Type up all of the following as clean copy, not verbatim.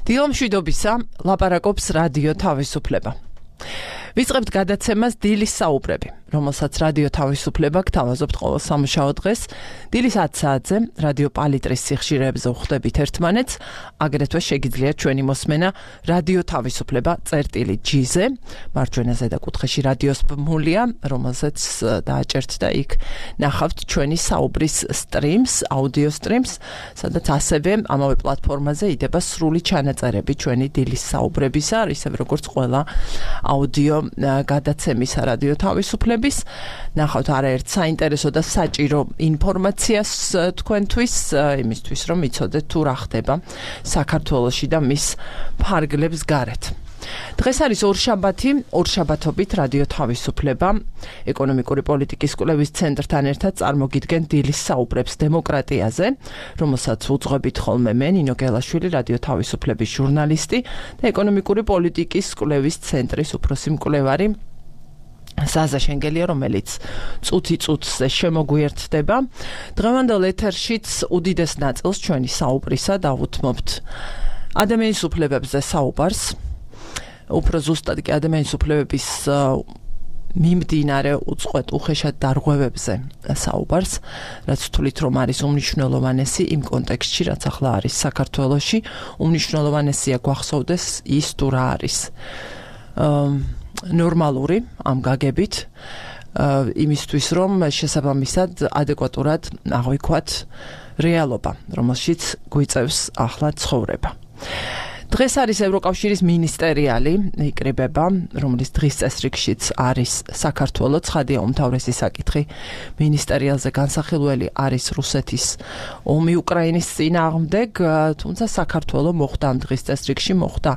დილომშვიდობისა, ლაპარაკობს რადიო თავისუფლება. ვიწყებთ გადაცემას დილის საუბრები, რომელსაც რადიო თავისუფლება გთავაზობთ ყოველ სამუშაო დღეს. დილის 10 საათზე რადიო პალიტრის სიხშირეებზე ვხვდებით ერთმანეთს, აგრეთვე შეგიძლიათ ჩვენი მოსმენა რადიო თავისუფლება წერტილი-G-ზე, მარჯვენა ზედაკუთხეში რადიოს ბმულია, რომელზეც დააჭერთ და იქ ნახავთ ჩვენი საუბრის სტრიმს, აუდიო სტრიმს, სადაც ასევე ამავე პლატფორმაზე იდება სრული ჩანაწერები ჩვენი დილის საუბრებისა, ისევ როგორც ყველა აუდიო გადაცემისა რადიო თავისუფლების. ნახავთ არაერთ საინტერესო და საჭირო ინფორმაციას თქვენთვის, იმისთვის რომ იცოდეთ თუ რა ხდება საქართველოში და მის ფარგლებს გარეთ. დღეს არის ორშაბათობით რადიო თავისუფლება ეკონომიკური პოლიტიკის კვლევის ცენტრთან ერთად წარმოგიდგენ დილის საუბრებს დემოკრატიაზე, რომელსაც უძღვებით ხოლმე მე, ნინო გელაშვილი, რადიო თავისუფლების ჟურნალისტი და ეკონომიკური პოლიტიკის კვლევის ცენტრის უფროსი მკვლევარი ზაზა შენგელია, რომელიც წუთი-წუთზე შემოგვიერთდება. დღევანდელ ეთერშიც უდიდეს ნაწილს ჩვენი საუბრისა დავუთმობთ ადამიანის უფლებებზე საუბარს. უფრო ზუსტად კი ადამიანის უფლებების მიმდინარე უწყვეტ უხეშად დარღვევებზე საუბარს, რაც თვლით რომ არის უმნიშვნელოვანესი იმ კონტექსტში, რაც ახლა არის საქართველოში, უმნიშვნელოვანესია გვახსოვდეს ის თუ რა არის ნორმალური ამ გაგებით, იმისთვის რომ შესაბამისად ადეკვატურად აღვიქვათ რეალობა, რომელშიც გვიწევს ახლა ცხოვრება. დღეს არის ევროკავშირის მინისტერიალი იკრიბება, რომლის დღის წესრიგშიც არის საქართველო. ცხადია, უმთავრესი საკითხი მინისტერიალზე განსახილველი არის რუსეთის ომი უკრაინის წინააღმდეგ, თუმცა საქართველო მოხდა ამ დღის წესრიგში, მოხდა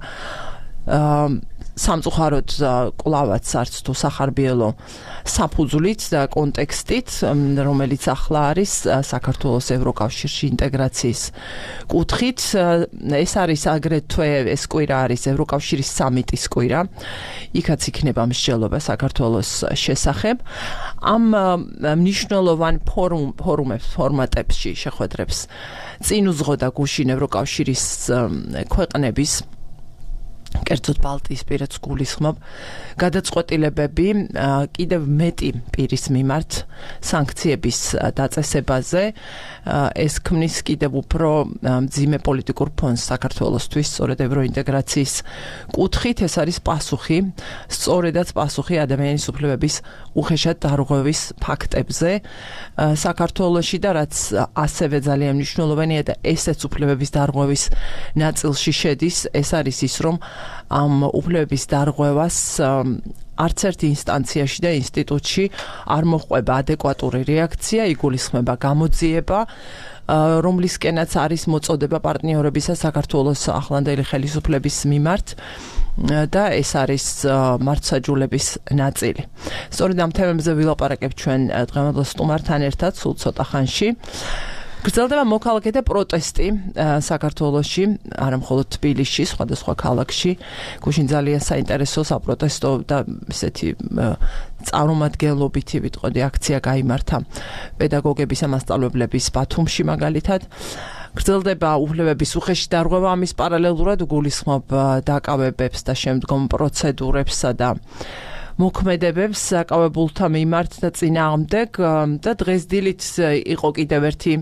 სამწუხაროდ კლავაც არც თუ სახარბიელო საფუძვლით და კონტექსტით, რომელიც ახლა არის საქართველოს ევროკავშირში ინტეგრაციის კუთხით. ეს არის აგრეთვე ეს კვირა არის ევროკავშირის სამიტის კვირა. იქაც იქნება მსჯელობა საქართველოს შესახებ. ამ მნიშვნელოვან ფორმატებში შეხვედრებს წინ უძღოდა გუშინ ევროკავშირის ქვეყნების, კერძოდ ბალტიისპირეთს გულისხმობ, გადაწყვეტილებები კიდევ მეტი პირის მიმართ სანქციების დაწესებაზე. ეს ქმნის კიდევ უფრო მძიმე პოლიტიკურ ფონს საქართველოსთვის, სწორედ ევროინტეგრაციის კუთხით. ეს არის პასუხი, სწორედაც პასუხი ადამიანის უფლებების უხეშად დარღვევის ფაქტებზე საქართველოში და რაც ასევე ძალიან მნიშვნელოვანია და ესეც უფლებების დარღვევის ნაწილში შედის, ეს არის ის, რომ ამ უფლებების დარღვევას არც ერთ ინსტანციაში და ინსტიტუტში არ მოჰყვება ადეკვატური რეაქცია, იგულისხმება გამოძიება, რომლისკენაც არის მოწოდება პარტნიორებისა საქართველოს ახლანდელი ხელისუფლების მიმართ და ეს არის მართლმსაჯულების ნაწილი. სწორედ ამ თემებზე ვილაპარაკებ ჩვენ დღევანდელ სტუმართან ერთად სულ ცოტა ხანში. გრძელდება მოქალაქეთა პროტესტი საქართველოში, არა მხოლოდ თბილისში, სხვადასხვა ქალაქში. გუშინ ძალიან საინტერესო საპროტესტო და ესეთი წარმომადგენლობითი ვიტყოდი აქცია გაიმართა პედაგოგების და მასწავლებლების ბათუმში მაგალითად. გრძელდება უფლებების უხეში დარღვევა, ამის პარალელურად გულისხმობ დაკავებებს და შემდგომ პროცედურებსა და მოქმედებებს საკავებულთა მიმართ და წინააღმდეგ და დღეს დილით იყო კიდევ ერთი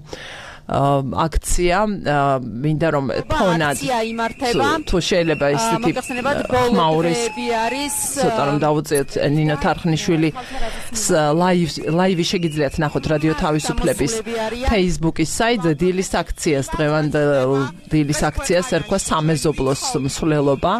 აქცია, მინდა რომ ფონად თუ შეიძლება ისეთი ხმაურის ცოტა რომ დავუწიოთ ნინო თარხნიშვილი ლაივი შეგიძლიათ ნახოთ რადიო თავისუფლების Facebook-ის საიტზე დილის აქციას, დღევანდელ დილის აქციას ერქვა სამეზობლოს მსვლელობა.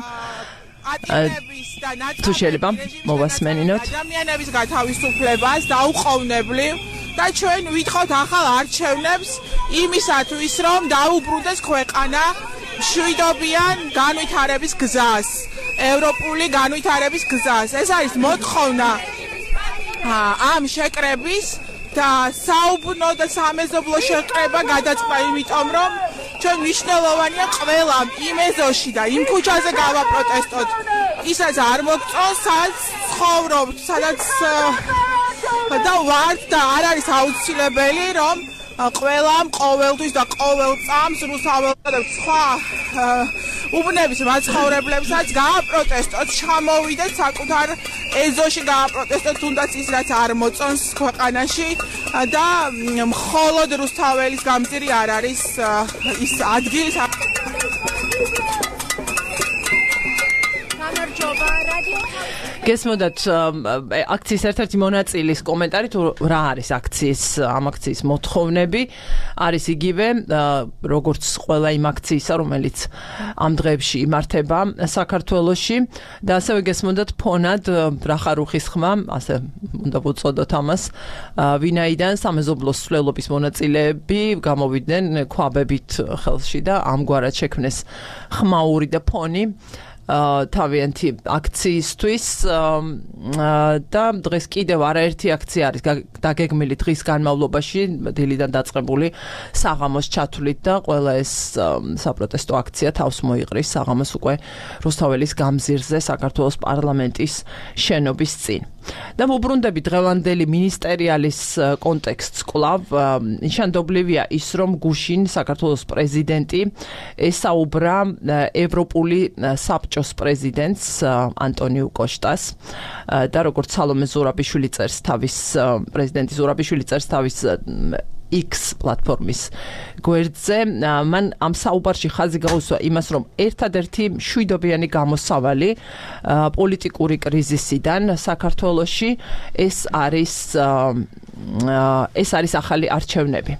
თუ შეიძლება მოვასმენინოთ ადამიანების გათავისუფლებას დაუყოვნებლივ და ჩვენ ვითხოვთ ახალ არჩევნებს იმისათვის, რომ დაუბრუნდეს ქვეყანა მშვიდობიან განვითარების გზას, ევროპული განვითარების გზას. ეს არის მოთხოვნა ამ შეკრების და საუბნო და სამეზობლო შეკრება გადაწყდა, იმიტომ რომ ჩვენ მნიშვნელოვანია ყველამ იმ ეზოში და იმ ქუჩაზე გავაპროტესტოთ. ისაც არ მოგწონს, სადაც ცხოვრობთ, სადაც და ვართ და არ არის აუცილებელი, რომ ყველამ ყოველთვის და ყოველ წამს რუსაველთა და სხვა უბნების მაცხოვრებლებსაც გააპროტესტოთ, ჩამოვიდეთ საკუთარ ეზოში გააპროტესტოთ, თუნდაც ის რაც არ მოწონს ქვეყანაში და მხოლოდ რუსთაველის გამზირი არ არის ის ადგილი. გესმოდათ აქციის ერთ-ერთი მონაწილის კომენტარი თუ რა არის ამ აქციის მოთხოვნები არის იგივე როგორც ყველა იმ აქციისა რომელიც ამ დღეებში იმართება საქართველოში და ასევე გესმოდათ ფონად რახარუხის ხმა ასე უნდა ვუწოდოთ ამას ვინაიდან სამეზობლოს სვლელობის მონაწილეები გამოვიდნენ ქვაბებით ხელში და ამგვარად შექმნეს ხმაური და ფონი თავიანთი აქციისთვის და დღეს კიდევ არაერთი აქცია არის დაგეგმილი დღის განმავლობაში დილიდან დაწყებული საღამოს ჩათვლით და ყველა ეს საპროტესტო აქცია თავს მოიყრის საღამოს უკვე რუსთაველის გამზირზე საქართველოს პარლამენტის შენობის წინ და ვუბრუნდები დღევანდელი მინისტერიალის კონტექსტს კვლავ ნიშანდობლივია ის რომ გუშინ საქართველოს პრეზიდენტი ესაუბრა ევროპული საბჭოს პრეზიდენტს ანტონიუ კოშტას და როგორც სალომე ზურაბიშვილი წერს თავის პრეზიდენტი ზურაბიშვილი წერს თავის X პლატფორმის გვერდზე მან ამ საუბარში ხაზი გაუსვა იმას რომ ერთადერთი მშვიდობიანი გამოსავალი პოლიტიკური კრიზისიდან საქართველოში ეს არის ახალი არჩევნები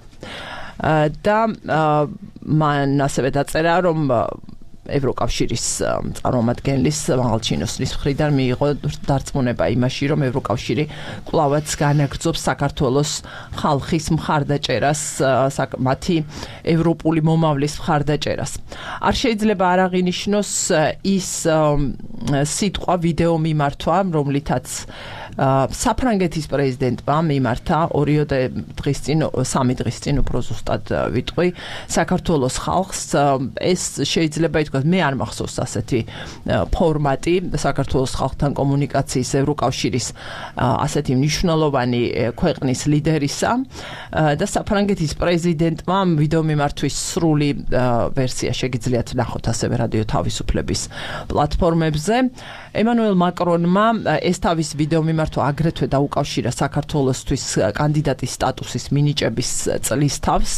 და მან ასევე დაწერა რომ ევროკავშირის წარმომადგენლის მაღალჩინოსნის მხრიდან მიიღო დარწმუნება იმაში, რომ ევროკავშირი კვლავაც განაგრძობს საქართველოს ხალხის მხარდაჭერას, მათი ევროპული მომავლის მხარდაჭერას. არ შეიძლება არ აღინიშნოს ის სიტყვა ვიდეო მიმართვა, რომლითაც საფრანგეთის პრეზიდენტმა მიმართა 3 დღის წინ უფრო ზუსტად ვიტყვი საქართველოს ხალხს ეს შეიძლება ითქვას მე არ მახსოვს ასეთი ფორმატი საქართველოს ხალხთან კომუნიკაციის ევროკავშირის ასეთი მნიშვნელოვანი ქვეყნის ლიდერისა და საფრანგეთის პრეზიდენტმა ვიდეო მიმართვის სრული ვერსია შეგიძლიათ ნახოთ ასევე რადიო თავისუფლების პლატფორმებზე ემანუელ მაკრონმა ეს თავის ვიდეო მიმართვა აგრეთვე დაუკავშირა საქართველოსთვის კანდიდატის სტატუსის მინიჭების წლის თავს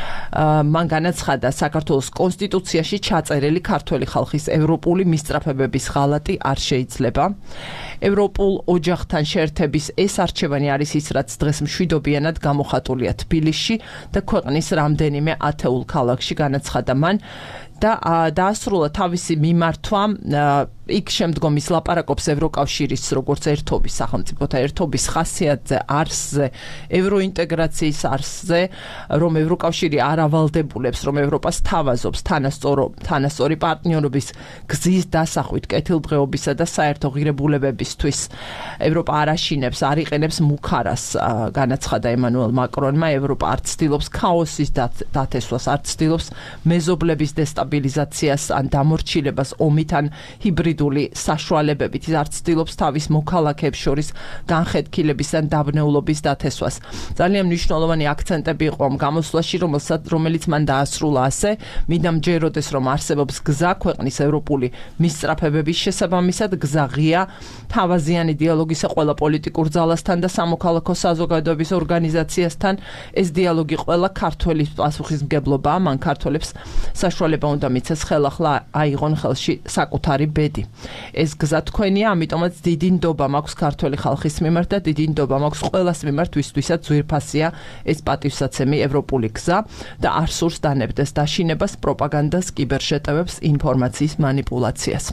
მან განაცხადა საქართველოს კონსტიტუციაში ჩაწერილი ქართველი ხალხის ევროპული მისწრაფებების ღალატი არ შეიძლება ევროპულ ოჯახთან შეერთების ეს არჩევანი არის ის რაც დღეს მშვიდობიანად გამოხატულია თბილისში და ქვეყნის რამდენიმე ათეულ ქალაქში განაცხადა მან და დაასრულა თავისი მიმართვა იქ შემდგომ ის ლაპარაკობს ევროკავშირის როგორც ერთობის სახელმწიფოთა ერთობის ხასიათზე არსზე ევროინტეგრაციის არსზე რომ ევროკავშირი არ ავალდებულებს რომ ევროპას თავაზობს თანასწორი პარტნიორობის გზის დასახვით კეთილდღეობისა და საერთო ღირებულებებისთვის ევროპა არ აშინებს არ იყენებს მუქარას განაცხადა ემანუელ მაკრონმა ევროპა არ ცდილობს ქაოსის დათესვას არ ცდილობს მეზობლების დესტაბილიზაციას ან დამორჩილებას ომით ან ჰიბრიდული საშუალებებით ის არ ცდილობს თავის მოქალაქეებს შორის განხეთქილების ან დაბნეულობის დათესვას. ძალიან მნიშვნელოვანი აქცენტები იყო ამ გამოსვლაში, რომელიც მან დაასრულა ასე, მინდა მჯეროდეს, რომ არსებობს გზა ქვეყნის ევროპული მისწრაფებების შესაბამისად, გზა ღია, თავაზიანი დიალოგისა ყველა პოლიტიკურ ძალასთან და სამოქალაქო საზოგადოების ორგანიზაციასთან. ეს დიალოგი ყველა ქართველის პასუხისმგებლობაა, მან ქართველებს საშუალება უნდა მიცეს ხელახლა აიღონ ხელში საკუთარი ბედი. ეს გზა თქვენია, ამიტომაც დიდი ნდობა მაქვს ქართველი ხალხის მიმართ და დიდი ნდობა მაქვს ყველას მიმართ, ვისთვისაც ძვირფასია ეს პატივსაცემი ევროპული გზა და არ სურს დანებდეს დაშინებას, პროპაგანდას, კიბერშეტევებს, ინფორმაციის მანიპულაციას.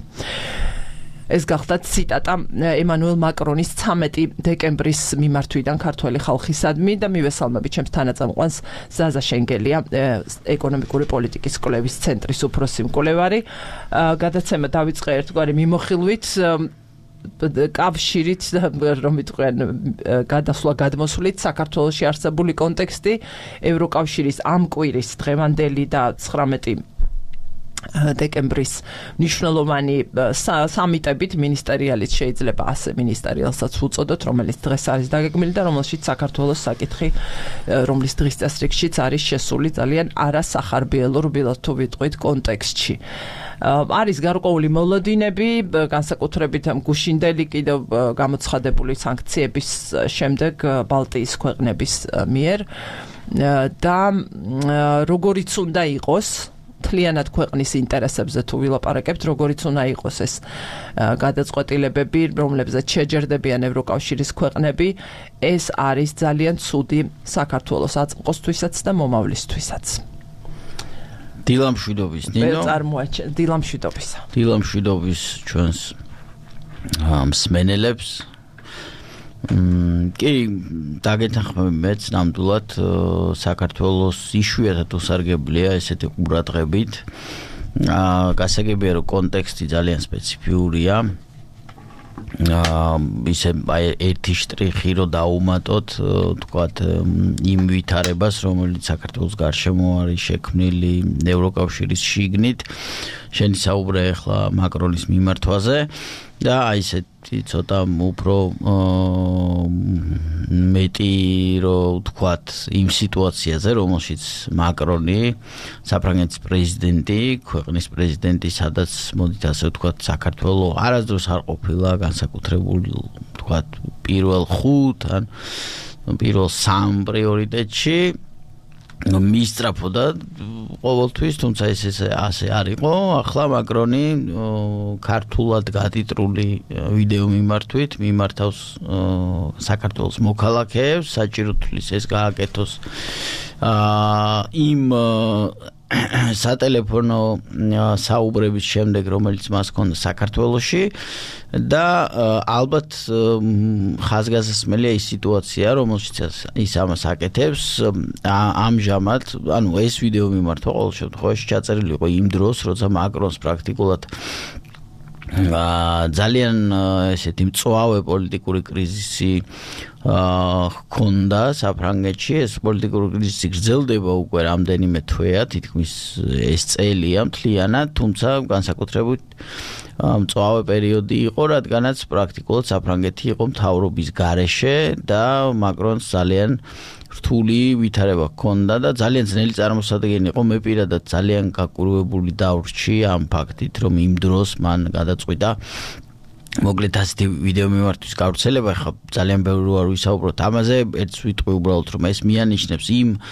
ეს გახდა ციტატა ემანუელ მაკრონის 13 დეკემბრის მიმართვიდან ქართველი ხალხისადმი და მივესალმები ჩემს თანაწამყვანს ზაზა შენგელია ეკონომიკური პოლიტიკის კვლევის ცენტრის უფროსი მკვლევარი გადაცემა დავიწყე ერთგვარი მიმოხილვით კავშირით რომ ვიტყვიან გადასვლა გადმოსვლით საქართველოში არსებული კონტექსტი ევროკავშირის ამ კვირის დღევანდელი და 19 დეკემბრის მნიშვნელოვანი სამიტებით მინისტერიალით შეიძლება ასე მინისტერიალსაც უწოდოთ, რომელიც დღეს არის დაგეგმილი და რომელშიც საქართველოს საკითხი, რომლის დღის წესრიგშიც არის შესული ძალიან არასახარბიელო რბილად თუ ვიტყვით კონტექსტში. არის გარკვეული მოლოდინები, განსაკუთრებით გუშინდელი კიდევ გამოცხადებული სანქციების შემდეგ ბალტიის ქვეყნების მიერ და როგორიც უნდა იყოს მთლიანად ქვეყნის ინტერესებზე თუ ვილაპარაკებთ, როგორიც უნდა იყოს ეს გადაწყვეტილებები, რომლებზეც შეჯერდებიან ევროკავშირის ქვეყნები, ეს არის ძალიან ცუდი საქართველოს აწყოსთვისაც და მომავლისთვისაც. დილამშვიდობის ნინო. წარმოაჩენ დილამშვიდობისა. დილამშვიდობის ჩვენს მსმენელებს. კი, დაგეთანხმები მეც ნამდვილად საქართველოს იშვიათად უსარგებლია ესეთი ყურადღებით. გასაგებია რომ კონტექსტი ძალიან სპეციფიურია. ისე ერთი შტრიხი რომ დაუმატოთ, თქვათ, იმ ვითარებას, რომელიც საქართველოს გარშემო არის შექმნილი ევროკავშირის შიგნით. შენი საუბრე ახლა მაკრონის მიმართვაზე და აი ესეთი ცოტა უფრო მეტი რომ თქვათ იმ სიტუაციაზე, რომელშიც მაკრონი, საფრანგეთის პრეზიდენტი, ქვეყნის პრეზიდენტი, სადაც მოდით ასე ვთქვათ, საქართველოს არასდროს არ ყოფილა განსაკუთრებული, თქვათ, პირველ 5 ან პირველ 3 პრიორიტეტში მისწრაფოდა ყოველთვის, თუმცა ეს ასე არ იყო. ახლა მაკრონი ქართულად გადიტრული ვიდეო მიმართვით მიმართავს საქართველოს მოქალაქეებს, საჭირო თulis ეს გააკეთოს იმ სატელეფონო საუბრების შემდეგ, რომელიც მას ჰქონდა საქართველოში და ალბათ ხაზგასმელია ის სიტუაცია, რომელშიც ის ამას აკეთებს. ამჟამად, ანუ ეს ვიდეო მიმართვა ყოველ შემთხვევაში ჩაწერილი იყო იმ დროს, როცა მაკრონს პრაქტიკულად ძალიან ესეთი მწვავე პოლიტიკური კრიზისი ჰქონდა საფრანგეთში. ეს პოლიტიკური კრიზისი გრძელდება უკვე რამდენიმე თვეა, თითქმის ეს წელია მთლიანად, თუმცა განსაკუთრებით მწვავე პერიოდი იყო, რადგანაც პრაქტიკულად საფრანგეთი იყო მთავრობის გარეშე და მაკრონს ძალიან რთული ვითარება ჰქონდა და ძალიან ძნელი წარმოსადგენელი იყო. მე პირადად ძალიან გაკურვებული დავრჩი ამ ფაქტით, რომ იმ დროს მან გადაწყვიტა მოკლედ ასეთი ვიდეო მიმართვის გავრცელება. ხა ძალიან ბევრი არ ვისაუბროთ ამაზე, ერთს ვიტყვი უბრალოდ, რომ ეს მიანიშნებს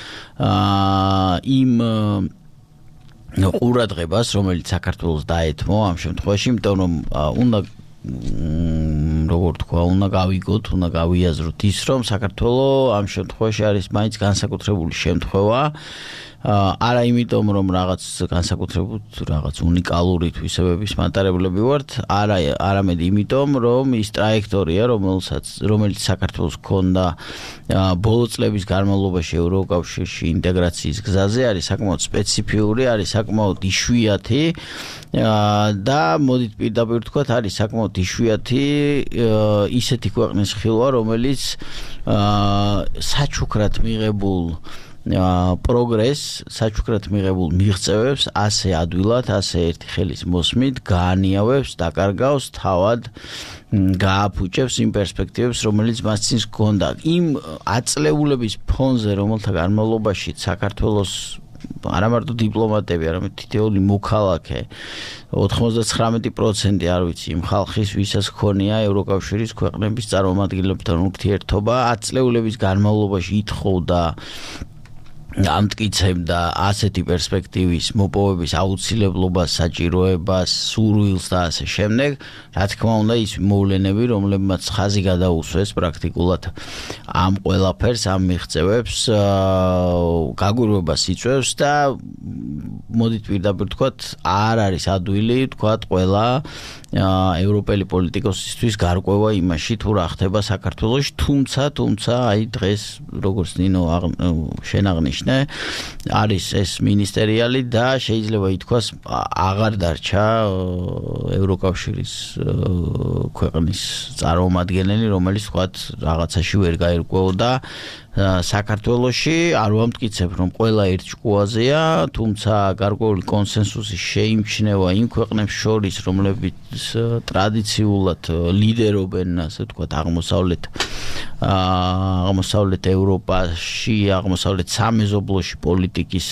იმ ყურადღებას, რომელიც საქართველოს დაეთმო ამ შემთხვევაში, იმიტომ რომ უნდა როგორ თქვა, უნდა გავიგოთ, უნდა გავიაზროთ ის, რომ საქართველოს ამ შემთხვევაში არის მაინც განსაკუთრებული შემთხვევა. არა იმიტომ, რომ რაღაც განსაკუთრებით რაღაც უნიკალური თვისებების მატარებლები ვართ, არამედ იმიტომ, რომ ის ტრაექტორია, რომელიც საქართველოს ჰქონდა ბოლო წლების განმავლობაში ევროკავშირში ინტეგრაციის გზაზე, არის საკმაოდ სპეციფიური, არის საკმაოდ იშვიათი და მოდით პირდაპირ ვთქვათ, არის საკმაოდ იშვიათი ისეთი ქვეყნის ხილვა, რომელიც საჩუქრად მიღებულ პროგრესს, საჩუქრად მიღებულ მიღწევებს ასე ადვილად, ასე ერთი ხელის მოსმით გაანიავებს, დაკარგავს, თავად გააფუჭებს იმ პერსპექტივებს, რომელიც მას წინ ჰქონდა. იმ აწლეულების ფონზე, რომელთა განმავლობაში საქართველოს არა მარტო დიპლომატები, არამედ თითოეული მოქალაქე 99% არ ვიცი იმ ხალხის, ვისაც ჰქონია ევროკავშირის ქვეყნების წარმომადგენლებთან ურთიერთობა, აწლეულების განმავლობაში ითხოვდა ამტკიცებდა ასეთი პერსპექტივის მოპოვების აუცილებლობას, საჭიროებას, სურვილს და ასე შემდეგ. რა თქმა უნდა, ის მოვლენები, რომლებმაც ხაზი გადაუსვეს პრაქტიკულად ამ ყველაფერს, ამ მიღწევებს, გაგვირვებას იწვევს და მოდით პირდაპირ ვთქვათ, არ არის ადვილი ვთქვათ ყველა ევროპელი პოლიტიკოსისთვის გარკვევა იმაში, თუ რა ხდება საქართველოში, თუმცა აი დღეს, როგორც ნინო შენ აღნიშნე, აღნიშნე არის ეს მინისტერიალი და შეიძლება ითქვას აღარ დარჩა ევროკავშირის ქვეყნის წარმომადგენელი რომელიც თქვათ რაღაცაში ვერ გაერკვეოდა საქართველოში არ ვამტკიცებ რომ ყველა ერთ ჭკუაზეა თუმცა გარკვეული კონსენსუსი შეიმჩნევა იმ ქვეყნებს შორის რომლებიც ტრადიციულად ლიდერობენ ასე ვთქვათ აღმოსავლეთ ევროპაში აღმოსავლეთ სამეზობლოში პოლიტიკის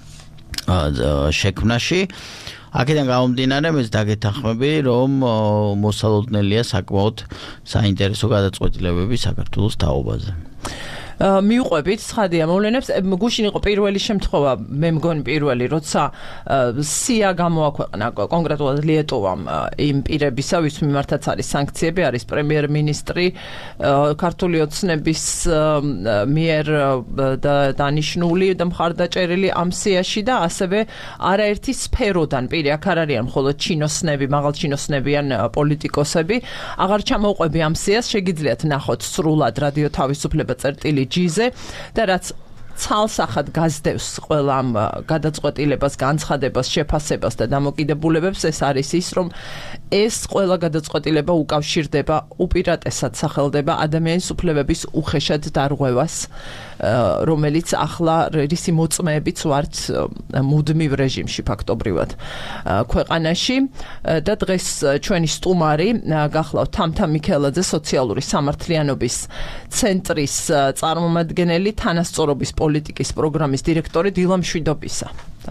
შექმნაში აქედან გამომდინარე მე დაგეთანხმები რომ მოსალოდნელია საკმაოდ საინტერესო გადაწყვეტილებები საქართველოს თაობაზე მიუყვებით ცხადია მოვლენებს გუშინ იყო პირველი შემთხვევა მე მგონი პირველი როცა სია გამოაქვეყნა კონკრეტულად ლიეტოვამ იმ პირებისა ვის მიმართაც არის სანქციები არის პრემიერ-მინისტრი ქართული ოცნების მიერ დანიშნული და მხარდაჭერილი ამ სიაში და ასევე არაერთი სფეროდან პირი აქ არ არიან მხოლოდ ჩინოსნები მაღალჩინოსნებიან პოლიტიკოსები აღარ ჩამოუყვები ამ სიას შეგიძლიათ ნახოთ სრულად რადიო თავისუფლება წერტილი ჯიზე და რაც ცალსახად გაზდევს ყველა ამ გადაწყვეტილებას, განცხადებას, შეფასებას და დამოკიდებულებებს ეს არის ის, რომ ეს ყველა გადაწყვეტილება უკავშირდება უპირატესად სახელდება ადამიანის უფლებების უხეშად დარღვევას, რომელიც ახლა რისი მოწმეებიც ვართ მუდმივ რეჟიმში ფაქტობრივად ქვეყანაში და დღეს ჩვენი სტუმარი გახლავთ თამთა მიქელაძე სოციალური სამართლიანობის ცენტრის წარმომადგენელი თანასწორობის პოლიტიკის პროგრამის დირექტორი დილა მშვიდობისა.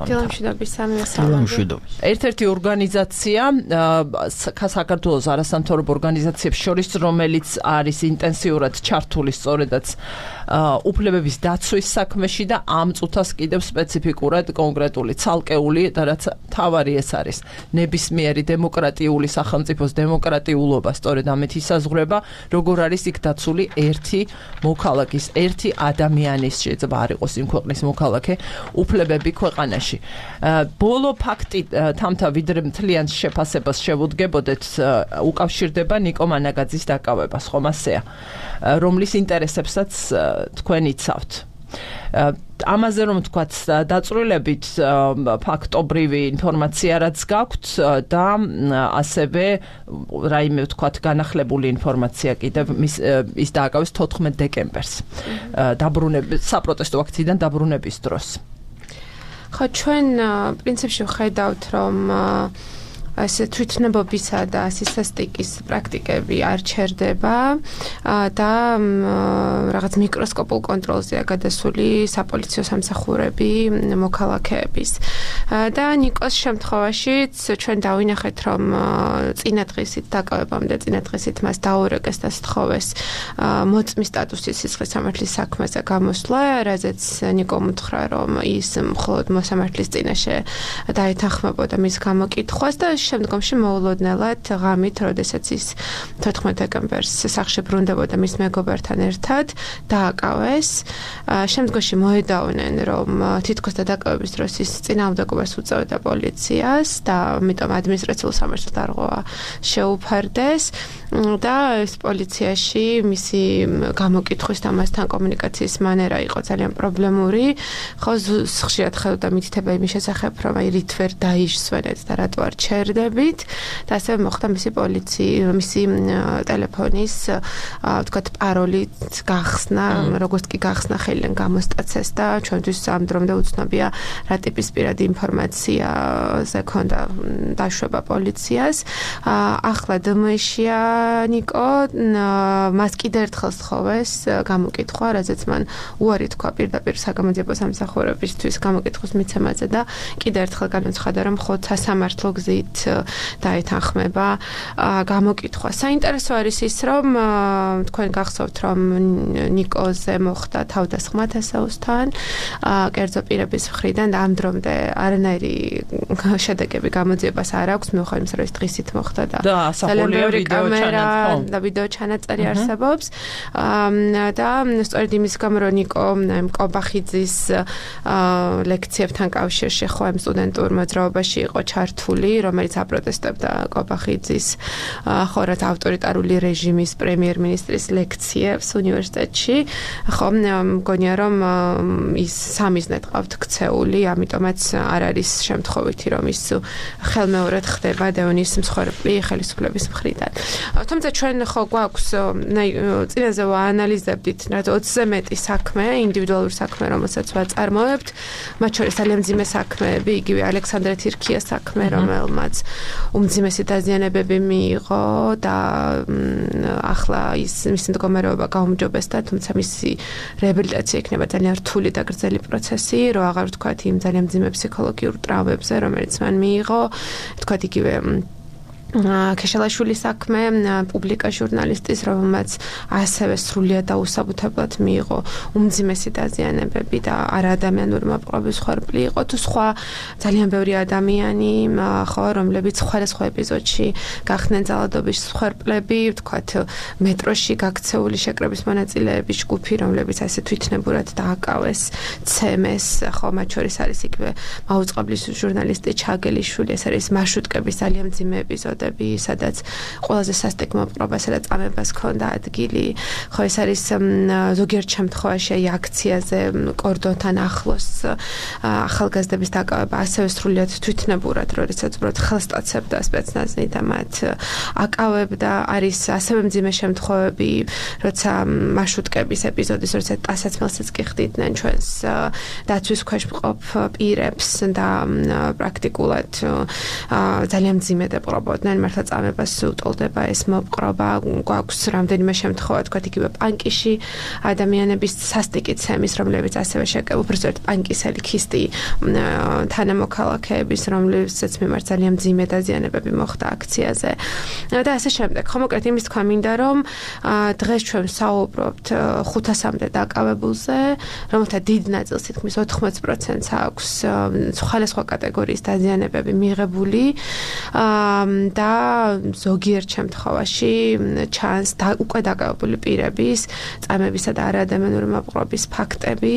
ერთ-ერთი ორგანიზაცია საქართველოს არასამთავრობო ორგანიზაციებს შორის რომელიც არის ინტენსიურად ჩართული სწორედაც უფლებების დაცვის საქმეში და ამ წუთას კიდევ სპეციფიკურად კონკრეტული ცალკეული და რაც თავარი ეს არის ნებისმიერი დემოკრატიული სახელმწიფოს დემოკრატიულობა სწორედ ამით ისაზღვრება როგორ არის იქ დაცული ერთი მოქალაქის ერთი ადამიანის შეიძლება არ იყოს იმ ქვეყნის მოქალაქე უფლებები ქვეყანაში ბოლო ფაქტი თამთა ვიდრე მთლიან შეფასებას შევუდგებოდეთ უკავშირდება ნიკო მანაგაძის დაკავებას ხომ ასეა რომლის ინტერესებსაც თქვენ იცავთ ამაზე რომ თქვათ დაწვრილებით ფაქტობრივი ინფორმაცია რაც გაქვთ და ასევე რაიმე თქვათ განახლებული ინფორმაცია კიდევ ის დააკავეს 14 დეკემბერს დაბრუნების საპროტესტო აქციიდან დაბრუნების დროს ხო ჩვენ პრინციპში ვხედავთ რომ ეს თვითნებობისა და სისტემატიკის პრაქტიკები არ ჩერდება და რაღაც მიკროსკოპულ კონტროლზეა გადასული საპოლიციო სამსახურები მოქალაქეების და ნიკოს შემთხვევაშიც ჩვენ დავინახეთ რომ წინადღისით დაკავებამდე წინადღისით მას დაურეკეს და სთხოვეს მოწმის სტატუსის სისხლის სამართლის საქმეზე გამოსვლა რაზეც ნიკო უთხრა რომ ის მხოლოდ მოსამართლის წინაშე დაეთანხმებოდა მის გამოკითხვას და შემდგომში მოულოდნელად ღამით, როდესაც ის 14 დეკემბერს სახლში ბრუნდებოდა მის მეგობართან ერთად, დააკავეს. შემდგომში მოედავნენ, რომ თითქოს დაკავების დროს ის წინააღმდეგობას უწევდა პოლიციას და ამიტომ ადმინისტრაციულ სამართალს დარღვევა შეუფარდეს და ეს პოლიციაში მისი გამოკითხვის და მასთან კომუნიკაციის მანერა იყო ძალიან პრობლემური. ხო ხშირად ხედავდა მითითება იმის შესახებ, რომ აი რით ვერ დაიშსვენეთ და რატო არ ჩერდებით და ასევე მოხდა მისი ტელეფონის ვთქვათ პაროლით გახსნა, როგორც კი გახსნა ხელიდან გამოსტაცეს და ჩვენთვის ამ დრომდე უცნობია რა ტიპის პირადი ინფორმაციაზე ქონდა დაშვება პოლიციას. ახლა დმშია ნიკო მას კიდევ ერთხელ სთხოვეს გამოკითხვა, რაზეც მან უარი თქვა პირდაპირ საგამოძიებო სამსახურებისთვის გამოკითხვის მიცემაზე და კიდევ ერთხელ განაცხადა, რომ მხოლოდ სასამართლო გზით დაეთანხმება გამოკითხვა. საინტერესო არის ის, რომ თქვენ გახსოვთ, რომ ნიკოზე მოხდა თავდასხმა თესაუსთან, კერძო პირების მხრიდან და ამ დრომდე არანაირი შედეგები გამოძიებას არ აქვს, მიუხედავად იმისა, რომ ეს დღისით მოხდა და ძალიან ბევრი კამერა და ვიდეო ჩანაწერი არსებობს და სწორედ იმის გამო რომ ნიკო კობახიძის ლექციებთან კავშირში ხო ამ სტუდენტურ მოძრაობაში იყო ჩართული, რომელიც აპროტესტებდა კობახიძის ხორად ავტორიტარული რეჟიმის პრემიერ-მინისტრის ლექციებს უნივერსიტეტში. ხო, მგონია რომ ის სამიზნედ ყავთ ქცეული, ამიტომაც არ არის შემთხვევითი რომ ის ხელმეორედ ხდება დევნის მსხვერპლი ხელისუფლების მხრიდან. თუმცა ჩვენ ხო გვაქვს წინაზე ვაანალიზებდით 20-ზე მეტი საქმე, ინდივიდუალური საქმე, რომელსაც ვაწარმოებთ, მათ შორის ძალიან მძიმე საქმეები, იგივე ალექსანდრე თირქიას საქმე, რომელმაც უმძიმესი დაზიანებები მიიღო და ახლა მისი მდგომარეობა გაუმჯობესდა, თუმცა მისი რეაბილიტაცია იქნება ძალიან რთული და გრძელი პროცესი, რო აღარ ვთქვათ იმ ძალიან მძიმე ფსიქოლოგიურ ტრავმებზე, რომელიც მან მიიღო, ვთქვათ იგივე ქეშალაშვილის საქმე, პუბლიკა ჟურნალისტის, რომელმაც ასევე სრულიად დაუსაბუთებლად მიიღო უმძიმესი დაზიანებები და არაადამიანური მოპყრობის ხარბლი იყო თუ სხვა ძალიან ბევრი ადამიანი, ხო, რომლებიც სხვადასხვა ეპიზოდში გახდნენ ძალადობის ხარბლები, ვთქვათ, მეტროში გაქცეული შეკრების მონაწილეების ჯგუფი, რომლებიც ასე თვითნებურად დააკავეს, ცემეს, ხო, მათ შორის არის იგივე მაუწყებლის ჟურნალისტი ჩაგელიშვილი, ეს არის მარშრუტკების ძალიან მძიმე ეპიზოდი, სადაც ყველაზე სასტიკ მოპყრობასა და წამებას ჰქონდა ადგილი. ხო, ეს არის ზოგიერთ შემთხვევაში აი აქციაზე კორდონთან ახლოს ახალგაზრდების დაკავება ასევე სრულიად თვითნებურად, როდესაც უბრალოდ ხელსტაცებდა სპეცნაზი და მათ აკავებდა. არის ასევე მძიმე შემთხვევები, როცა მარშრუტკების ეპიზოდის, როცა ტასაცმელსაც კი ხდიდნენ ჩვენს დაცვის ქვეშ მყოფ პირებს და პრაქტიკულად ძალიან მძიმედ ეპყრობოდნენ, მართლა წამებას უტოლდება ეს მოპყრობა. გვაქვს რამდენიმე შემთხვევა, თქვათ იგივე პანკიში ადამიანების სასტიკი ცემის, რომლებიც ასევე უბრალოდ პანკისელი ქისტი თანამოქალაქეების, რომლებსაც მიმართ ძალიან მძიმე დაზიანებები მოხდა აქციაზე და ასე შემდეგ. ხო, მოკლედ იმის თქვა მინდა, რომ დღეს ჩვენ საუბრობთ 500-მდე დაკავებულზე, რომელთა დიდ ნაწილს თითქმის 80%-ს აქვს სხვადასხვა კატეგორიის დაზიანებები მიღებული და ზოგიერთ შემთხვევაში ჩანს უკვე დაკავებული პირების წამებისა და არაადამიანური მოპყრობის ფაქტები,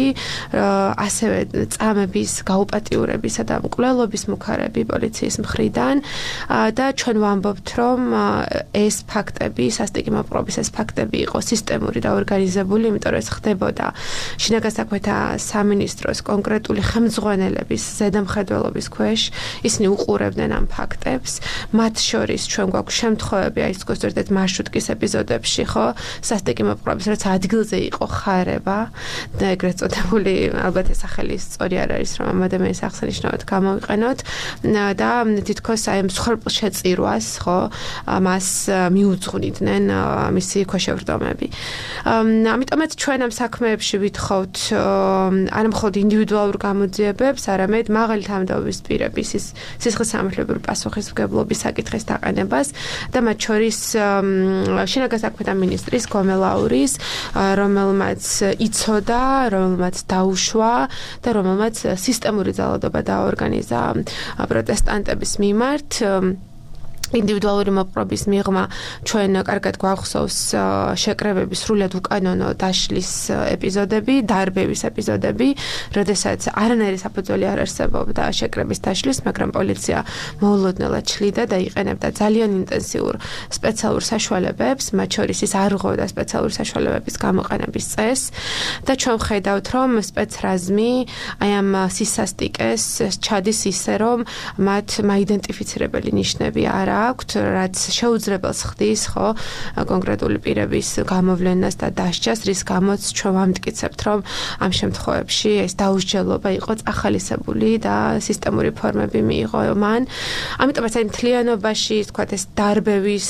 ასევე წამების გაუპატიურებისა და მკვლელობის მუქარები პოლიციის მხრიდან და ჩვენ ვამბობთ, რომ ეს ფაქტები, სასტიკი მოპყრობის ეს ფაქტები იყო სისტემური და ორგანიზებული, იმიტომ რომ ეს ხდებოდა შინაგან საქმეთა სამინისტროს კონკრეტული ხელმძღვანელების ზედამხედველობის ქვეშ. ისინი უყურებდნენ ამ ფაქტებს. მათ შორის ჩვენ გვაქვს შემთხვევები, აი თქოს ერთ მარშრუტკის ეპიზოდებში, ხო, სასტიკი მოპყრობის, რაც ადგილზე იყო ხარება და ეგრეთ წოდებული, ალბათ ეს სახელი სწორი არ არის, რომ ამ ადამიანის აღსანიშნავად გამოვიყენოთ და თითქოს აი მსხვერპლ შეწირვას, ხო, მას მიუძღვნიდნენ მისი ქვეშევრდომები. ამიტომაც ჩვენ ამ საქმეებში ვითხოვთ არა მხოლოდ ინდივიდუალურ გამოძიებებს, არამედ მაღალი თანამდებობის პირების სისხლისამართლებრივი პასუხისმგებლობის საკითხის დაყენებას და მათ შორის შინაგან საქმეთა მინისტრის გომელაურის, რომელმაც იცოდა, რომელმაც დაუშვა და რომელმაც სისტემური ძალადობა დააორგანიზა პროტესტანტების მიმართ. ინდივიდუალური მოპყრობის მიღმა ჩვენ კარგად გვახსოვს შეკრებების სრულიად უკანონო დაშლის ეპიზოდები, დარბევის ეპიზოდები, როდესაც არანაირი საფუძველი არ არსებობდა შეკრების დაშლის, მაგრამ პოლიცია მოულოდნელად შლიდა და იყენებდა ძალიან ინტენსიურ სპეციალურ საშუალებებს, მათ შორის ის არ ღვევდა სპეციალური საშუალებების გამოყენების წესს და ჩვენ ვხედავთ, რომ სპეცრაზმი აი ამ სისასტიკეს ჩადის ისე, რომ მათ მაიდენტიფიცირებელი ნიშნები არა აქვთ, რაც შეუძლებელს ხდის, ხო, კონკრეტული პირების გამოვლენას და დასჯას, რის გამოც ჩვენ ვამტკიცებთ, რომ ამ შემთხვევებში ეს დაუსჯელობა იყო წახალისებული და სისტემური ფორმები მიიღო მან. ამიტომაც აი მთლიანობაში, თქვათ, ეს დარბევის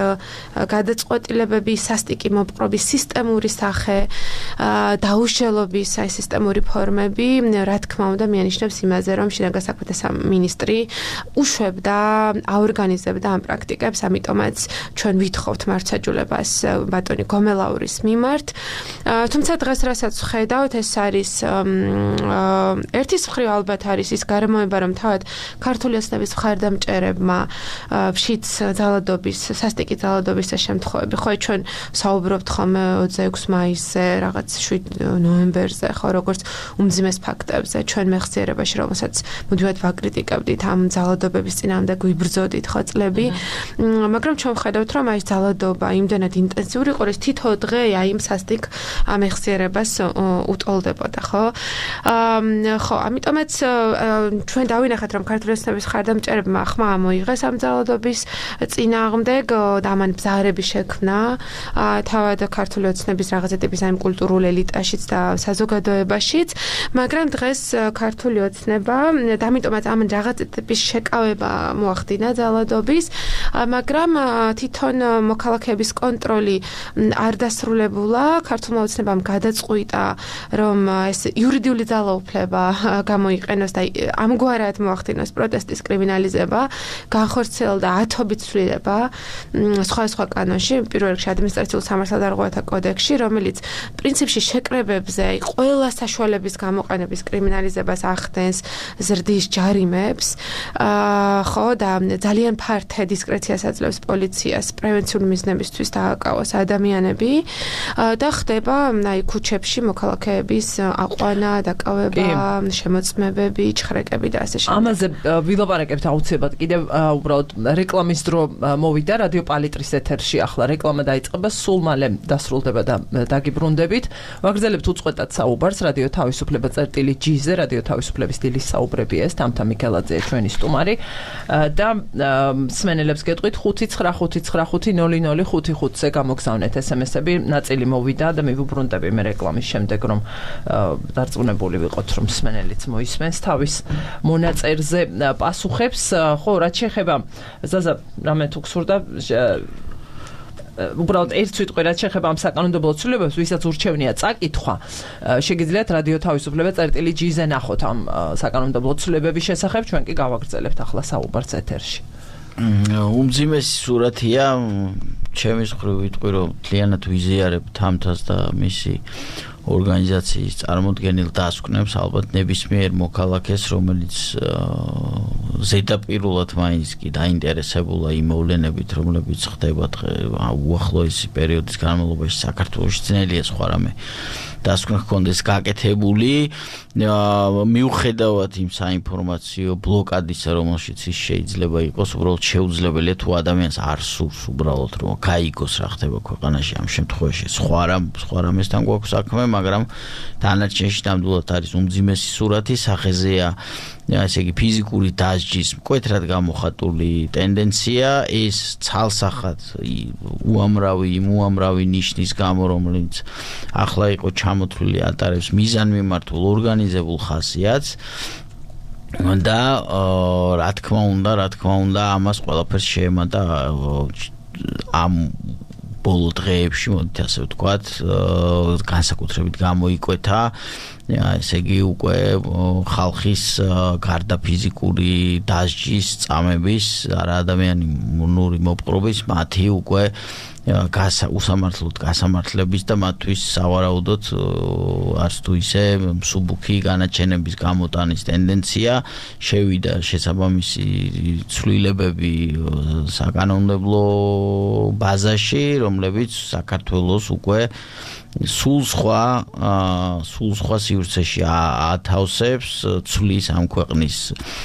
გადაწყვეტილებები, სასტიკი მოპყრობის სისტემური სახე, დაუსჯელობის აი სისტემური ფორმები, რა თქმა უნდა, მიანიშნებს იმაზე, რომ შინაგან საქმეთა სამინისტრი უშვებდა, აორგანიზებდა იღებდა ამ პრაქტიკებს, ამიტომაც ჩვენ ვითხოვთ მართლმსაჯულებას ბატონი გომელაურის მიმართ. თუმცა დღეს რასაც ვხედავთ, ეს არის ერთის მხრივ ალბათ არის ის გარემოება, რომ თავად ქართული ოცნების მხარდამჭერებმა ფშიც ძალადობის, სასტიკი ძალადობის შემთხვევები, ხო ჩვენ საუბრობთ ხოლმე 26 მაისზე, რაღაც 7 ნოემბერზე, ხო როგორც უმძიმეს ფაქტებზე, ჩვენ მეხსიერებაში, რომელსაც მუდმივად ვაკრიტიკებდით ამ ძალადობების წინააღმდეგ ვიბრძოდით ხო წლები, მაგრამ ჩვენ ვხედავთ, რომ აი ძალადობა იმდენად ინტენსიური იყო, რომ თითო დღე აი იმ სასტიკ მეხსიერებას უტოლდებოდა, ხო? ხო, ამიტომაც ჩვენ დავინახეთ, რომ ქართული ოცნების მხარდამჭერებმა ხმა ამოიღეს ამ ძალადობის წინააღმდეგ და ამან ბზარები შექმნა თავად ქართული ოცნების რაღაცა ტიპის აი კულტურულ ელიტაშიც და საზოგადოებაშიც, მაგრამ დღეს ქართული ოცნება და ამიტომაც ამ რაღაცა ტიპის შეკავება მოახდინა ძალადობის, მაგრამ თვითონ მოქალაქეების კონტროლი არ დასრულებულა, ქართულმა ოცნებამ გადაწყვიტა, რომ ეს იურიდიული ძალაუფლება გამოიყენოს და ამგვარად მოახდინოს პროტესტის კრიმინალიზება, განხორციელდა ათობით ცვლილება სხვადასხვა კანონში, პირველ რიგში ადმინისტრაციულ სამართალდარღვევათა კოდექსში, რომელიც პრინციპში შეკრებებზე ყველა საშუალების გამოყენების კრიმინალიზებას ახდენს, ზრდის ჯარიმებს, ხო და ძალიან ფართე დისკრეციას აძლევს პოლიციას პრევენციული მიზნებისთვის დააკავოს ადამიანები და ხდება აი ქუჩებში მოქალაქეების აყვანა, დაკავება, შემოწმებები, ჩხრეკები და ასე შემდეგ. ამაზე ვილაპარაკებთ აუცილებლად. კიდევ უბრალოდ რეკლამის დრო მოვიდა რადიო პალიტრის ეთერში. ახლა რეკლამა დაიწყება, სულ მალე დასრულდება და დაგიბრუნდებით. ვაგრძელებთ უწყვეტად საუბარს რადიო თავისუფლება წერტილი-G-ზე, რადიო თავისუფლების დილის საუბრები ეს, თამთა მიქელაძეა ჩვენი სტუმარი და მსმენელებს გეტყვით 595550055-ზე გამოგზავნეთ SMS-ები, ნაწილი მოვიდა და მივუბრუნდები მე რეკლამის შემდეგ, რომ დარწმუნებული ვიყოთ, რომ მსმენელიც მოისმენს თავის მონაწერზე პასუხებს. ხო, რაც შეეხება ზაზა, რამე თუ გსურდა უბრალოდ ერთ სიტყვი რაც შეეხება ამ საკანონმდებლო ცვლილებებს, ვისაც ურჩევნია წაკითხვა, შეგიძლიათ რადიო თავისუფლება წერტილი-G-ზე ნახოთ ამ საკანონმდებლო ცვლილებების შესახებ, ჩვენ კი გავაგრძელებთ ახლა საუბარს ეთერში. უმძიმესი სურათია, ჩემის მხრივ ვიტყვი, რომ მთლიანად ვიზიარებ თამთას და მისი ორგანიზაციის წარმოდგენილ დასკვნებს, ალბათ ნებისმიერ მოქალაქეს, რომელიც ზედაპირულად მაინც კი დაინტერესებულა იმ მოვლენებით, რომლებიც ხდება უახლოესი პერიოდის განმავლობაში საქართველოში, ძნელია სხვა რამე დასკვნა ჰქონდეს გაკეთებული, მიუხედავად იმ საინფორმაციო ბლოკადისა, რომელშიც ის შეიძლება იყოს, უბრალოდ შეუძლებელია თუ ადამიანს არ სურს უბრალოდ რომ გაიგოს რა ხდება ქვეყანაში ამ შემთხვევაში. სხვა რამესთან გვაქვს საქმე, მაგრამ დანარჩენში ნამდვილად არის უმძიმესი სურათი, სახეზეა ესე იგი ფიზიკური დასჯის მკვეთრად გამოხატული ტენდენცია, ეს ცალსახად უამრავი ნიშნის გამო, რომელიც ახლა იყო ჩამოთვლილი, ატარებს მიზანმიმართულ ორგანიზებულ ხასიათს და რა თქმა უნდა, ამას ყველაფერს შეემატა ამ ბოლო დღეებში, მოდით ასე ვთქვათ, განსაკუთრებით გამოიკვეთა, ესე იგი უკვე ხალხის გარდა ფიზიკური დასჯის, წამების, არა ადამიანური მოპყრობის, მათი უკვე უსამართლოდ გასამართლების და მათთვის სავარაუდოდ არც თუ ისე მსუბუქი განაჩენების გამოტანის ტენდენცია შევიდა შესაბამისი ცვლილებები საკანონმდებლო ბაზაში, რომლებიც საქართველოს უკვე სულ სხვა სივრცეში ათავსებს, ცვლის ამ ქვეყნის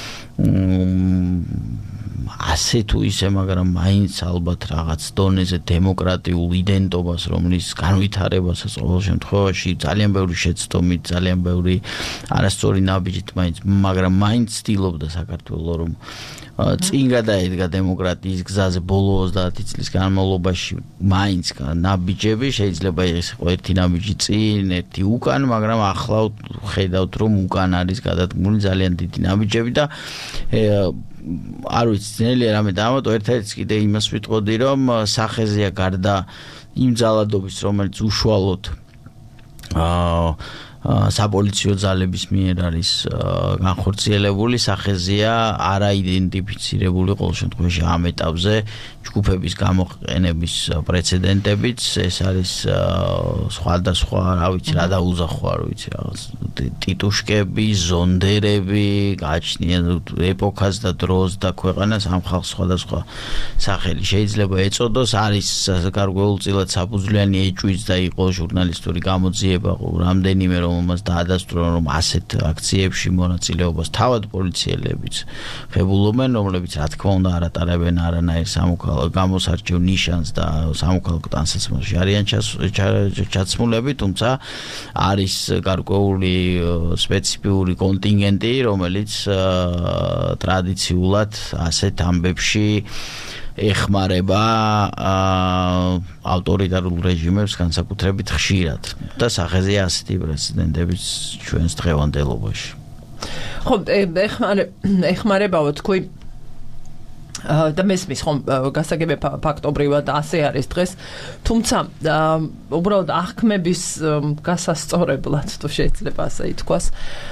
ასე თუ ისე, მაგრამ მაინც ალბათ რაღაც დონეზე დემოკრატიულ იდენტობას, რომლის განვითარებასაც ყოველ შემთხვევაში ძალიან ბევრი შეცდომით, ძალიან ბევრი არასწორი ნაბიჯით, მაგრამ მაინც ცდილობდა საქართველო, რომ წინ გადაედგა დემოკრატიის გზაზე ბოლო 30 წლის განმავლობაში, მაინც ნაბიჯები შეიძლება იყოს ერთი ნაბიჯი წინ, ერთი უკან, მაგრამ ახლა ხედავთ, რომ უკან არის გადადგმული ძალიან დიდი ნაბიჯები და არ ვიცი, ძნელია რამე დავამატო, ერთ-ერთს კიდე იმას ვიტყოდი, რომ სახეზეა გარდა იმ ძალადობის, რომელიც უშუალოდ საპოლიციო ძალების მიერ არის განხორციელებული სახეზეა არაიდენტიფიცირებული ყოველ შემთხვევაში ამ ეტაპზე ჯგუფების გამოყენების პრეცედენტებიც ეს არის სხვადასხვა რა ვიცი რა დაუზახვა რა ვიცი რაღაც ტიტუშკები ზონდერები გააჩნიან ეპოქას და დროს და ქვეყანას ამ ხალხს სხვადასხვა სახელი შეიძლება ეწოდოს არის გარკვეულწილად საფუძვლიანი ეჭვიც და იყო ჟურნალისტური გამოძიება რამდენიმე რომელმაც დაადასტურა რომ ასეთ აქციებში მონაწილეობას თავად პოლიციელებიც ღებულობენ რომლებიც რა თქმა უნდა არ ატარებენ არანაირ სამოქალაქო გამოსარჩევ ნიშანს და სამოქალაქო ტანსაცმელში არიან ჩაცმულები თუმცა არის გარკვეული სპეციფიური კონტინგენტი რომელიც ტრადიციულად ასეთ ამბებში ეხმარება ავტორიტარულ რეჟიმებს განსაკუთრებით ხშირად და სახეზეა ასეთი პრეცედენტებიც ჩვენს დღევანდელობაში. ხო, ეხმარებაო თქვი და მესმის ხომ გასაგები ფაქტობრივად ასე არის დღეს თუმცა უბრალოდ აღქმების გასასწორებლად თუ შეიძლება ასე ითქვას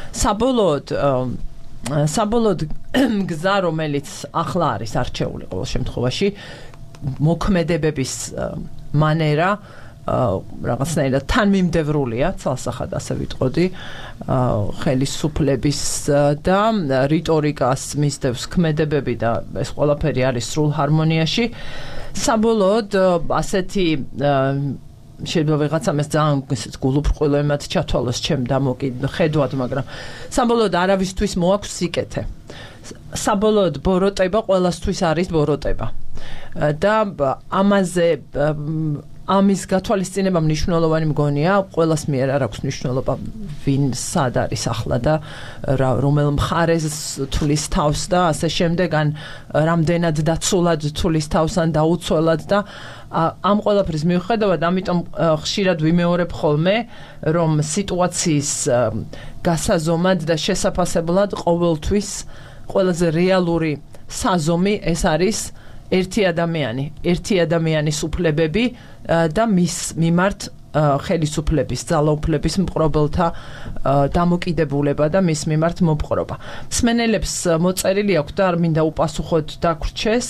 საბოლოოდ გზა რომელიც ახლა არის არჩეული ყოველ შემთხვევაში მოქმედებების მანერა რაღაცნაირად თანმიმდევრულია ცალსახად ასე ვიტყოდი ხელისუფლების და რიტორიკას მისდევს ქმედებები და ეს ყველაფერი არის სრულ ჰარმონიაში საბოლოოდ ასეთი შეიძლება ვიღაცამ ეს ძალიან გულუბრყვილოებად ჩათვალოს ჩემ ხედვად მაგრამ საბოლოოდ არავისთვის მოაქვს სიკეთე საბოლოოდ ბოროტება ყველასთვის არის ბოროტება და ამაზე ამის გათვალისწინება მნიშვნელოვანი მგონია ყველას მიერ არ აქვს მნიშვნელობა ვინ სად არის ახლა და რომელ მხარეს თulis თავს და ასე შემდეგ ან რამდენად დაცულად თulis თავს ან დაუცველად და ამ ყველაფრის მიუხედავად ამიტომ ხშირად ვიმეორებ ხოლმე რომ სიტუაციის გასაზომად და შესაფასებლად ყოველთვის ყველაზე რეალური საზომი ეს არის ერთი ადამიანის უფლებები და მის მიმართ ხელისუფლების ძალაუფლების მპყრობელთა დამოკიდებულება და მის მიმართ მოპყრობა. მსმენელებს მოწერილი აქვს და არ მინდა უპასუხოდ დაგვრჩეს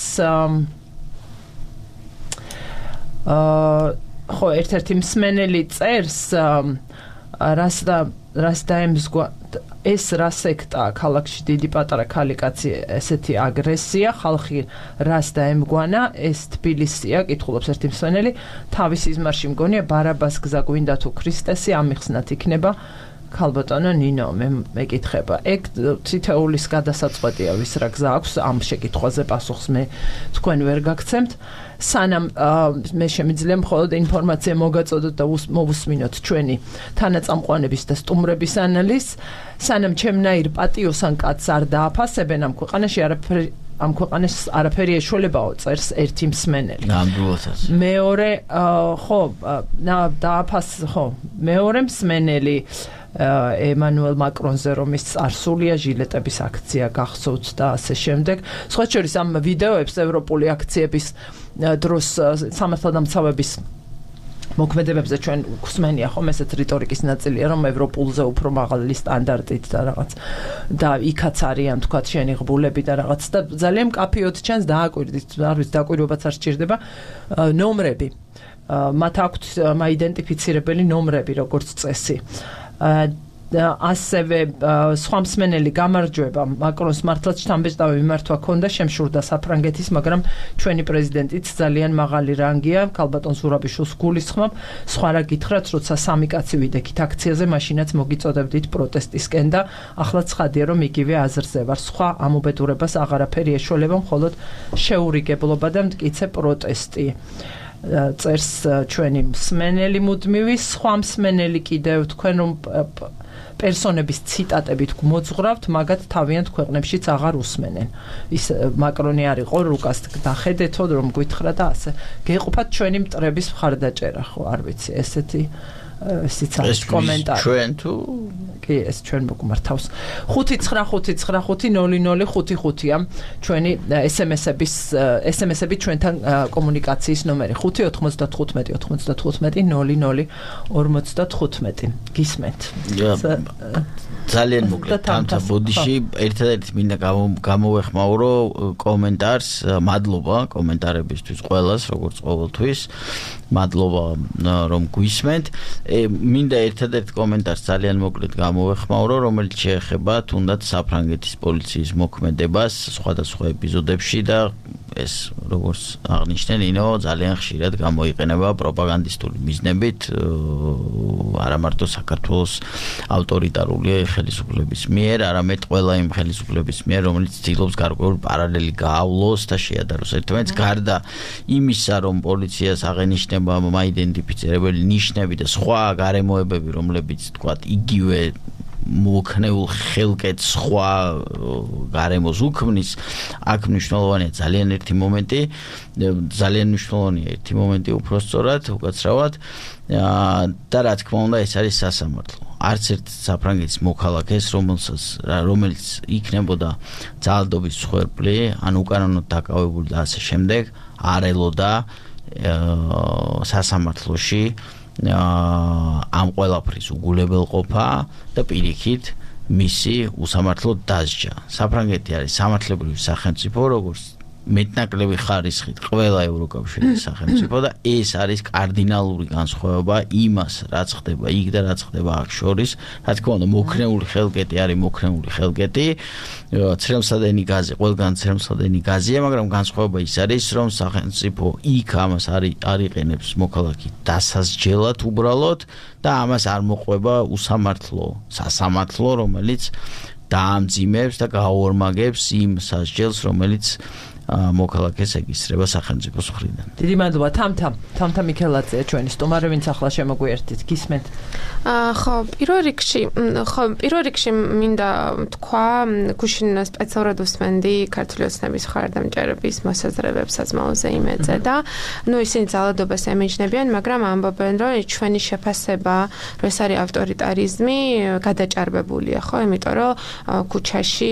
ხო ერთ-ერთი მსმენელი წერს რას დაემზგვა ეს რა სექტაა ქალაქში დიდი პატარა ქალიკაცი ესეთი აგრესია ხალხი რას დაემგვანა ეს თბილისია კითხულობს ერთი მსმენელი თავის იზმარში მგონია ბარაბას გზა გვინდა თუ ქრისტესი ამიხსნათ იქნება ქალბატონო ნინო მეკითხება ეგ თითოეულის გადასაწყვეტია ვის რა გზა აქვს ამ შეკითხვაზე პასუხს მე თქვენ ვერ გაგცემთ სანამ მე შემიძლია მხოლოდ ინფორმაცია მოგაწოდოთ და მოვუსმინოთ ჩვენი თანაწამყვანების და სტუმრების ანალიზს სანამ ჩემნაირ პატიოსან კაცს არ დააფასებენ ამ ქვეყანაში ამ ქვეყანას არაფერი ეშველებაო წერს ერთი მსმენელი ნამდვილადაც მეორე ხო მეორე მსმენელი ემანუელ მაკრონზე რომის წარსულია ჟილეტების აქცია გახსოვთ და ასე შემდეგ სხვა შორის ამ ვიდეოებს ევროპული აქციების დროს სამართალდამცავების მოქმედებებზე ჩვენ გვსმენია ხომ ესეთ რიტორიკის ნაწილია რომ ევროპულზე უფრო მაღალი სტანდარტით და რაღაც და იქაც არიან თქვა შენიღბულები და რაღაც და ძალიან მკაფიოდ ჩანს დააკვირდით არ ვიცი დაკვირვებაც არ სჭირდება ნომრები მათ აქვთ მაიდენტიფიცირებელი ნომრები როგორც წესი ასევე სხვა მსმენელი გამარჯვება მაკრონს მართლაც შთამბეჭდავი მიმართვა ქონდა შემშურდა საფრანგეთის მაგრამ ჩვენი პრეზიდენტიც ძალიან მაღალი რანგია ქალბატონ ზურაბიშვილს გულისხმობ სხვა რა გითხრათ როცა სამი კაცი ვიდექით აქციაზე მაშინაც მოგიწოდებდით პროტესტისკენ და ახლა ცხადია რომ იგივე აზრზე ვარ სხვა ამ უბედურებას აღარაფერი ეშველება მხოლოდ შეურიგებლობა და მტკიცე პროტესტი წერს ჩვენი მსმენელი მუდმივი სხვა მსმენელი კიდევ თქვენ რომ პერსონების ციტატებით გმოძღრავთ, მაგათ თავიანთ ქვეყნებშიც აღარ უსმენენ. ის მაკრონი არ იყო, რუკას დახედეთო, რომ გითხრა და ასე. გეყოფათ ჩვენი მტრების მხარდაჭერა, ხო, არ ვიცი, ესეთი სიცოცხლის კომენტარი. ჩვენ თუ კი ეს ჩვენ მოგმართავს 599500055-ია ჩვენი SMS-ები ჩვენთან კომუნიკაციის ნომერი 595-95-00-55 გისმენთ ძალიან მოკლედ თამთა ბოდიში ერთადერთი მინდა გამოვეხმაურო კომენტარს მადლობა კომენტარებისთვის ყველას როგორც ყოველთვის მადლობა რომ გვისმენთ მინდა ერთადერთი კომენტარს ძალიან მოკლედ გამოვეხმაურო რომელიც შეეხება თუნდაც საფრანგეთის პოლიციის მოქმედებას სხვადასხვა ეპიზოდებში და ეს როგორც აღნიშნე ნინო ძალიან ხშირად გამოიყენება პროპაგანდისტული მიზნებით არა მარტო საქართველოს ავტორიტარული ხელისუფლების მიერ არამედ ყველა იმ ხელისუფლების მიერ რომელიც ცდილობს გარკვეული პარალელი გაავლოს და შეადაროს ერთმანეთს გარდა იმისა რომ პოლიციას აღენიშნება მაიდენტიფიცირებელი ნიშნები და სხვა გარემოებები რომლებიც თქვათ იგივე მოქნეულ ხელკეთს სხვა გარემოს უქმნის აქ მნიშვნელოვანია ძალიან ერთი მომენტი უფრო სწორად უკაცრავად და რა თქმა უნდა ეს არის სასამართლო არც ერთ საფრანგეთის მოქალაქეს რომელიც იქნებოდა ძალადობის მსხვერპლი ან უკანონოდ დაკავებული და ასე შემდეგ არ ელოდა სასამართლოში ამ ყველაფრის უგულებელყოფა და პირიქით მისი უსამართლო დასჯა. საფრანგეთი არის სამართლებრივი სახელმწიფო, როგორც მეტნაკლები ხარისხით ყველა ევროკავშირის სახელმწიფო და ეს არის კარდინალური განსხვავება იმას, რაც ხდება იქ და რაც ხდება აქ შორის. რა თქმა უნდა, მოქნეული ხელკეტი არის მოქნეული ხელკეტი, ცრემლსადენი გაზი, ყველგან ცრემლსადენი გაზია, მაგრამ განსხვავება ის არის, რომ სახელმწიფო იქ ამას არ იყენებს მოქალაქე დასასჯელად უბრალოდ და ამას არ მოყვება სასამართლო, რომელიც დაამძიმებს და გააორმაგებს იმ სასჯელს, რომელიც მოქალაქეს ეკისრება სახელმწიფოს მხრიდან. დიდი მადლობა თამთა მიქელაძეა ჩვენი სტუმარი, ვინც ახლა შემოგვიერთდით. გისმენთ? ხო, პირველ რიგში მინდა თქვა, გუშინ სპეციალურად უსმენდი ქართული ოცნების მხარდამჭერების მოსაზრებებს საზმაოზე იმედზე და ისინი ძალადობას ემიჯნებიან, მაგრამ ამბობენ, რომ ჩვენი შეფასება, რომ ეს არის ავტორიტარიზმი, გადაჭარბებულია, ხო, იმიტომ რომ ქუჩაში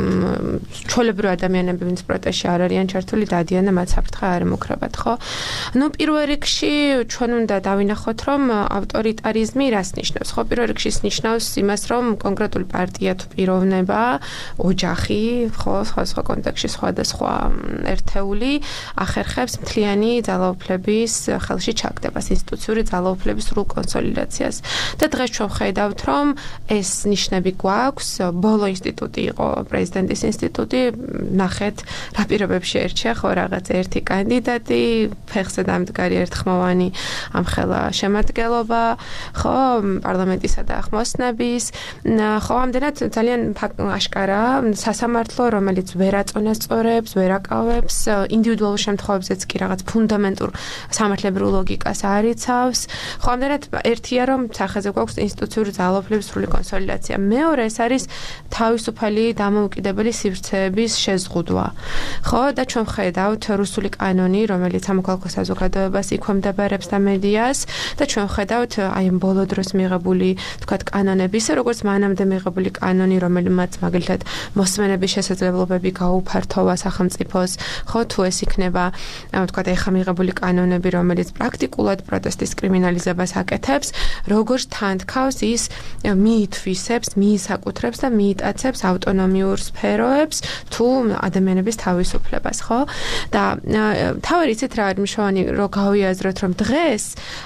ჩვეულებრივი ადამიანები, ვინც პროტესტში არიან ჩართული დადიან და მათ საფრთხე არ ემუქრებათ, ხო? პირველ რიგში ჩვენ უნდა დავინახოთ, რომ ავტორიტარიზმი რას ნიშნავს? ხო, პირველ რიგში ნიშნავს იმას, რომ კონკრეტული პარტია თუ პიროვნება, ოჯახი, ხო, სხვა კონტექსტში სხვადასხვა ერთეული ახერხებს მთლიანი ძალაუფლების ხელში ჩაგდებას, ინსტიტუციური ძალაუფლების სრულ კონსოლიდაციას. და დღეს ჩვენ ხედავთ, რომ ეს ნიშნები გვაქვს. ბოლო ინსტიტუტი იყო პრეზიდენტის ინსტიტუტი, ნახეთ რა პირობებში ერჩია ხო რაღაც ერთი კანდიდატი, ფეხზე დამდგარი ერთხმოვანი ამხელა შემადგენლობა, ხო, პარლამენტისა და აღმოსნების, ხო, ამდენად ძალიან აშკარა სასამართლო, რომელიც ვერ აწონასწორებს, ვერ აკავებს, ინდივიდუალურ შემთხვევებზეც კი რაღაც ფუნდამენტურ სამართლებრივ ლოგიკას არ იცავს. ხო, ამდენად ერთია, რომ სახეზე გვაქვს ინსტიტუციური ძალაუფლების სრული კონსოლიდაცია. მეორე ეს არის თავისუფალი დამოუკიდებელი სივრცეების შეზღუდვა. ხო, და ჩვენ ხედავთ რუსული კანონი, რომელიც სამოქალაქო საზოგადოებას იქვემდებარებს და მედიას და ჩვენ ხედავთ აი ამ ბოლო დროს მიღებული, თქვათ, კანონები, ისე როგორც მანამდე მიღებული კანონი, რომელმაც მაგალითად მოსმენების შესაძლებლობები გაუფართოვა სახელმწიფოს, ხო, თუ ეს იქნება, თქვათ, ეხა მიღებული კანონები, რომელიც პრაქტიკულად პროტესტის კრიმინალიზებას აკეთებს, როგორც თან თქავს ის მიითვისებს, მიისაკუთრებს და მიიტაცებს ავტონომიურ სფეროებს თუ ადამიანების თავისუფლებას, ხო? და თავი იცით რა არის მნიშვნელოვანი, რომ გავიაზროთ, რომ დღეს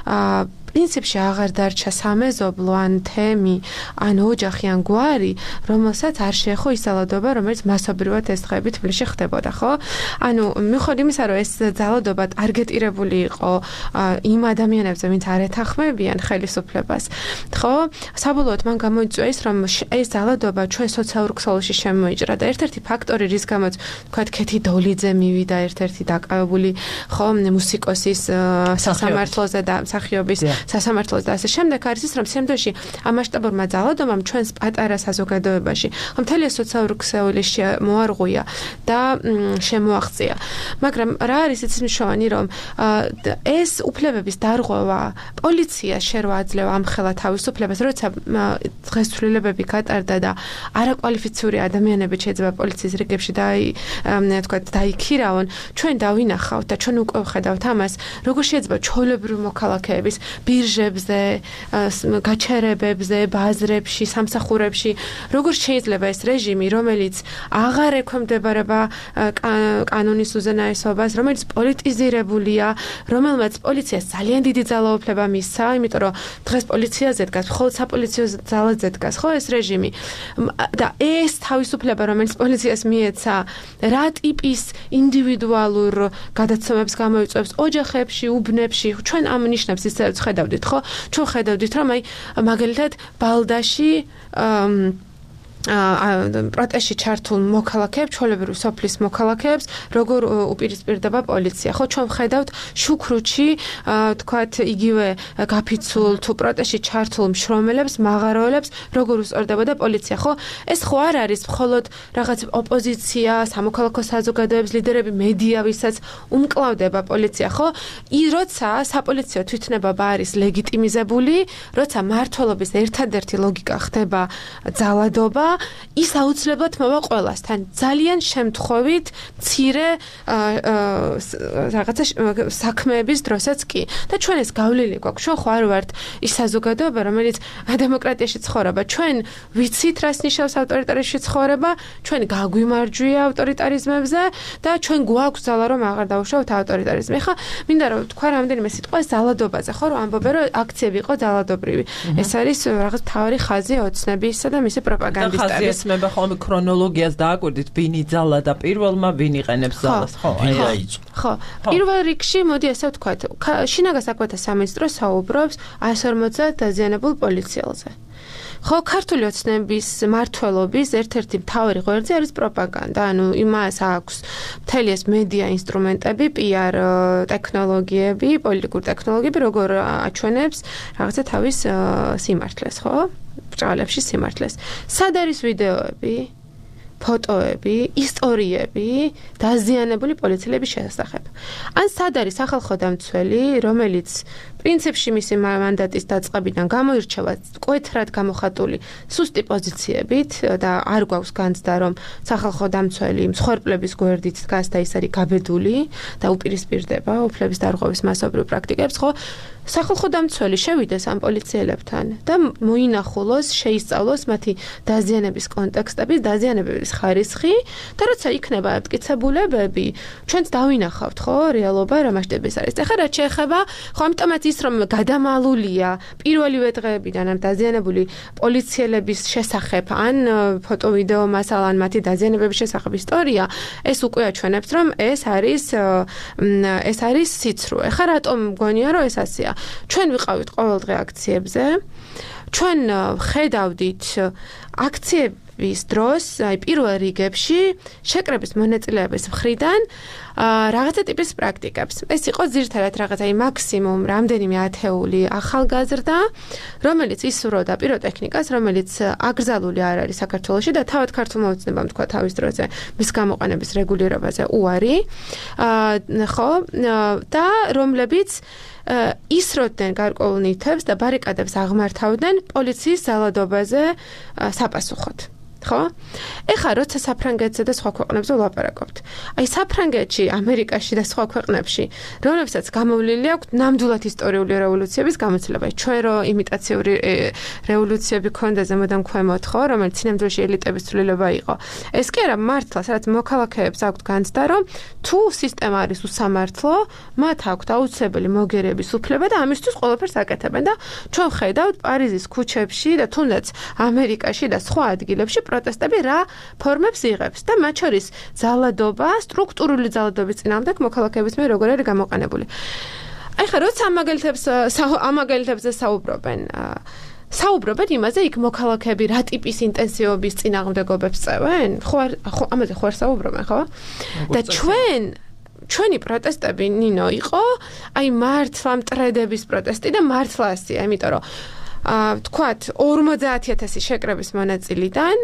პრინციპში აღარ დარჩა სამეზობლო ან თემი, ან ოჯახი, ან გვარი, რომელსაც არ შეეხო ის ძალადობა, რომელიც მასობრივად ეს დღეები თბილისში ხდებოდა, ხო? მიუხედავად იმისა, რომ ეს ძალადობა ტარგეტირებული იყო იმ ადამიანებზე, ვინც არ ეთანხმებიან ხელისუფლებას, ხო? საბოლოოდ მან გამოიწვია ის, რომ ეს ძალადობა ჩვენ სოციალურ ქსელში შემოიჭრა და ერთ-ერთი ფაქტორი, რის გამოც, თქვათ, ქეთი დოლიძე მივიდა, ერთ-ერთი დაკავებული, ხო, მუსიკოსის სასამართლოზე და მსახიობის სასამართლოს და ასე შემდეგ არის ის, რომ სამდოში ამ მასშტაბურმა ძალადობამ ჩვენს პატარა საზოგადოებაში მთელი სოციალური ქსეული მოარღვია და შემოაღწია. მაგრამ რა არის იცის მნიშვნელოვანი, რომ ეს უფლებების დარღვევა პოლიციას შეერვა აძლევა ამხელა თავისუფლებას, როცა დღეს ცვლილებები გატარდა და არაკვალიფიციური ადამიანები შეიძლება პოლიციის რიგებში დაიქირავონ, ჩვენ დავინახავთ და ჩვენ უკვე ვხედავთ ამას, როგორ შეიძლება ჩვეულებრივი მოქალაქეების ბირჟებზე, გაჩერებებზე, ბაზრებში, სამსახურებში, როგორ შეიძლება ეს რეჟიმი, რომელიც აღარ ექვემდებარება კანონის უზენაესობას, რომელიც პოლიტიზირებულია, რომელმაც პოლიციას ძალიან დიდი ძალაუფლება მისცა, იმიტომ რომ დღეს პოლიციაზე დგას, მხოლოდ საპოლიციო ძალაზე დგას, ხო ეს რეჟიმი. და ეს თავისუფლება, რომელიც პოლიციას მიეცა, რა ტიპის ინდივიდუალურ გადაცემებს გამოიწვევს ოჯახებში, უბნებში, ჩვენ ამ ნიშნებს ისევ ხედავდით, ხო? ჩვენ ხედავდით, რომ აი მაგალითად ბალდაში პროტესტში ჩართულ მოქალაქეებს, ჩვეულებრივ სოფლის მოქალაქეებს, როგორ უპირისპირდება პოლიცია. ხო, ჩვენ ვხედავთ შუქრუთში, თქვათ, იგივე გაფიცულ თუ პროტესტში ჩართულ მშრომელებს, მაღაროელებს, როგორ უსწორდებოდა პოლიცია. ხო, ეს ხო არ არის მხოლოდ რაღაც ოპოზიცია, სამოქალაქო საზოგადოების ლიდერები, მედია, ვისაც უმკლავდება პოლიცია, ხო? როცა საპოლიციო თვითნებობა არის ლეგიტიმიზებული, როცა მართლობის ერთადერთი ლოგიკა ხდება ძალადობა, ის აუცილებლად მოვა ყველასთან. ძალიან შემთხვევით მცირე რაღაცა საქმეების დროსაც კი. და ჩვენ ეს გავლილი გვაქვს. ჩვენ ხო არ ვართ ის საზოგადოება, რომელიც დემოკრატიაში ცხოვრება. ჩვენ ვიცით, რას ნიშნავს ავტორიტარიზმში ცხოვრება, ჩვენ გაგვიმარჯვია ავტორიტარიზმებზე და ჩვენ გვაქვს ძალა, რომ აღარ დავუშვათ ავტორიტარიზმი. ხა, მინდა რომ თქვა რამდენიმე სიტყვა ძალადობაზე, ხო, რომ ამბობენ, რომ აქციები იყო ძალადობრივი. ეს არის რაღაც თავი ხაზი ოცნებისა და მისი პროპაგანდის ხაზიასმება ხოლმე ქრონოლოგიას დააკვირდით, ვინი ძალა და პირველმა ვინ იყენებს ძალას, ხო? აი დაიწყო. ხო. პირველ რიგში, მოდი ასე ვთქვათ, შინაგან საქმეთა სამინისტრო საუბრობს 150 დაზიანებულ პოლიციელზე. ხო, ქართული ოცნების მმართველობის ერთ-ერთი მთავარი ღერძი არის პროპაგანდა. ანუ იმას აქვს მთელი ეს მედია ინსტრუმენტები, PR ტექნოლოგიები, პოლიტიკური ტექნოლოგიები, როგორ აჩვენებს რაღაცა თავის სიმართლეს, ხო? ბრალებში სიმართლეს. სად არის ვიდეოები, ფოტოები, ისტორიები დაზიანებული პოლიციელების შესახებ. ან სად არის სახალხო დამცველი, რომელიც პრინციპში მისი მანდატის დაწყებიდან გამოირჩევა მკვეთრად გამოხატული სუსტი პოზიციებით და არ გვაქვს განცდა, რომ სახალხო დამცველი მსხვერპლების გვერდით დგას და ის არის გაბედული და უპირისპირდება უფლების დარღვევის მასობრივ პრაქტიკებს, ხო? სახალხო დამცველი შევიდეს ამ პოლიციელებთან და მოინახულოს, შეისწავლოს მათი დაზიანების კონტექსტები, დაზიანებების ხარისხი და როცა იქნება მტკიცებულებები, ჩვენც დავინახავთ, ხო, რეალობა რა მასშტაბის არის. ეხლა რაც შეეხება, ხო, ამიტომაც ის რომ გადამალულია პირველივე დღეებიდან ამ დაზიანებული პოლიციელების შესახებ, ან ფოტო-ვიდეო მასალა, ან მათი დაზიანებების შესახებ ისტორია, ეს უკვე აჩვენებს, რომ ეს არის სიცრუე. ეხლა რატომ მგონია, რომ ეს ასეა? ჩვენ ვიყავით ყოველდღე აქციებზე, ჩვენ ხედავდით აქციების დროს, აი პირველ რიგებში შეკრების მონაწილეების მხრიდან რაღაცა ტიპის პრაქტიკებს. ეს იყო ძირითადად რაღაც აი მაქსიმუმ რამდენიმე ათეული ახალგაზრდა, რომელიც ისურვოდა პიროტექნიკას, რომელიც აკრძალული არ არის საქართველოში და თავად ქართულ მოუწნებამ თქვა თავის დროზე მის გამოყენების რეგულირებაზე უარი. ხო, და რომლებიც ისროდნენ გარკვეულ ნივთებს და ბარიკადებს აღმართავდნენ პოლიციის ძალადობაზე საპასუხოდ. ხო? ეხლა როცა საფრანგეთზე და სხვა ქვეყნებზე ვლაპარაკობთ. აი საფრანგეთში, ამერიკაში და სხვა ქვეყნებში, რომლებსაც გამოვლილი აქვს ნამდვილად ისტორიული რევოლუციების გამოცდილება. ჩვენ რო იმიტაციური რევოლუციები ქონდა ზემოდან ქვემოთ, ხო, რომელიც სინამდვილეში ელიტების ცვლილება იყო. ეს კი არა მართლა, სადაც მოქალაქეებს აქვთ განცდა, რომ თუ სისტემა არის უსამართლო, მათ აქვთ აუცილებელი მოგერების უფლება და ამისთვის ყველაფერს აკეთებენ და ჩვენ ხედავთ პარიზის ქუჩებში და თუნდაც ამერიკაში და სხვა ადგილებში პროტესტები რა ფორმებს იღებს და მათ შორის ძალადობა, სტრუქტურული ძალადობის წინააღმდეგ მოქალაქეების მიერ როგორ არის გამოყენებული. აი ხა როცა ამ მაგალითებზე საუბრობენ იმაზე, იქ მოქალაქეები რა ტიპის ინტენსივობის წინააღმდეგობებს წევენ? ხო ამაზე ხო არ საუბრობენ, ხო? და ჩვენ ჩვენი პროტესტები ნინო იყო აი მართლა მტრედების პროტესტი და მართლა ასია, იმიტომ რომ თქვათ 50000 შეკრების მონაწილიდან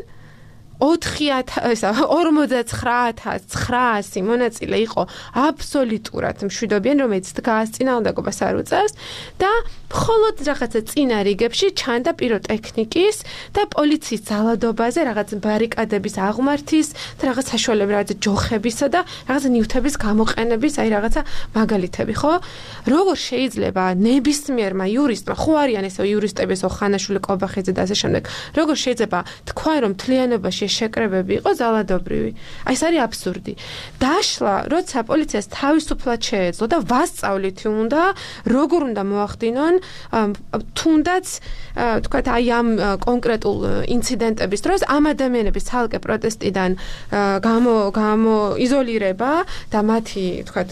49900 მონაწილე იყო აბსოლუტურად მშვიდობიან, რომელიც დგას წინააღმდეგობას არ უწევს და მხოლოდ რაღაცა წინა რიგებში ჩანდა პიროტექნიკის და პოლიციის ძალადობაზე რაღაც ბარიკადების აღმართის და რაღაც საშუალები, რაღაც ჯოხებისა და რაღაც ნივთების გამოყენების, აი რაღაცა მაგალითები, ხო? როგორ შეიძლება ნებისმიერმა იურისტმა, ხო არიან ესე იურისტები, ესო ხანაშვილი, კობახიძე და ასე შემდეგ, როგორ შეიძლება თქვა, რომ მთლიანობაში შეკრებები იყო ძალადობრივი. აი ეს არის აბსურდი. დაშლა, როცა პოლიციას თავისუფლად შეეძლო და ვასწავლით უნდა, როგორ უნდა მოახდინონ თუნდაც თქვათ აი ამ კონკრეტულ ინციდენტების დროს ამ ადამიანების ცალკე პროტესტიდან გამოიზოლირება და მათი თქვათ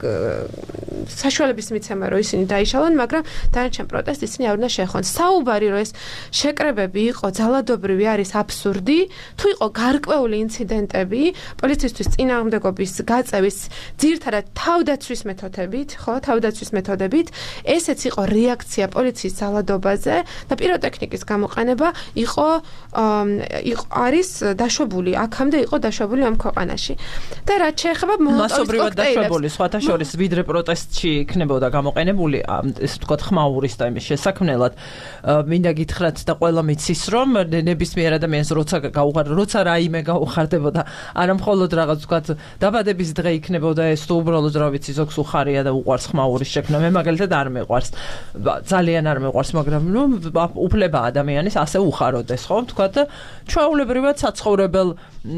საშუალების მიცემა რომ ისინი დაიშალონ, მაგრამ დანარჩენ პროტესტს ისინი არ უნდა შეეხონ. საუბარი რომ ეს შეკრებები იყო ძალადობრივი არის აბსურდი, თუ იყო გარკვეული ინციდენტები პოლიციისთვის წინააღმდეგობის გაწევის ძირითადად თავდაცვის მეთოდებით, ხო, თავდაცვის მეთოდებით, ესეც იყო რეაქცია პოლიციის ძალადობაზე და პიროტექნიკის გამოყენება იყო არის დაშვებული, აქამდე იყო დაშვებული ამ ქვეყანაში. და რაც შეეხება მასობრივად დაშვებული, სხვათა შორის ვიდრე პროტესტში იქნებოდა გამოყენებული, ესე ვთქვათ, ხმაურის და იმის შესაქმნელად, მინდა გითხრათ და ყველა მიცის, რომ ნებისმიერ ადამიანს როცა რაიმე გაუხარდებოდა, არა მხოლოდ რაღაც ვთქვათ, დაბადების დღე იქნებოდა ეს თუ უბრალოდ რა ვიცი, ზოგს უხარია და უყვარს ხმაურის შექმნა, მე მაგალითად არ მეყვარს. ძალიან არ მეყვარს, მაგრამ ნუ უფლება ადამიანის ასე უხაროდეს, ხო? ვთქვათ, ჩვეულებრივად საცხოვრებელ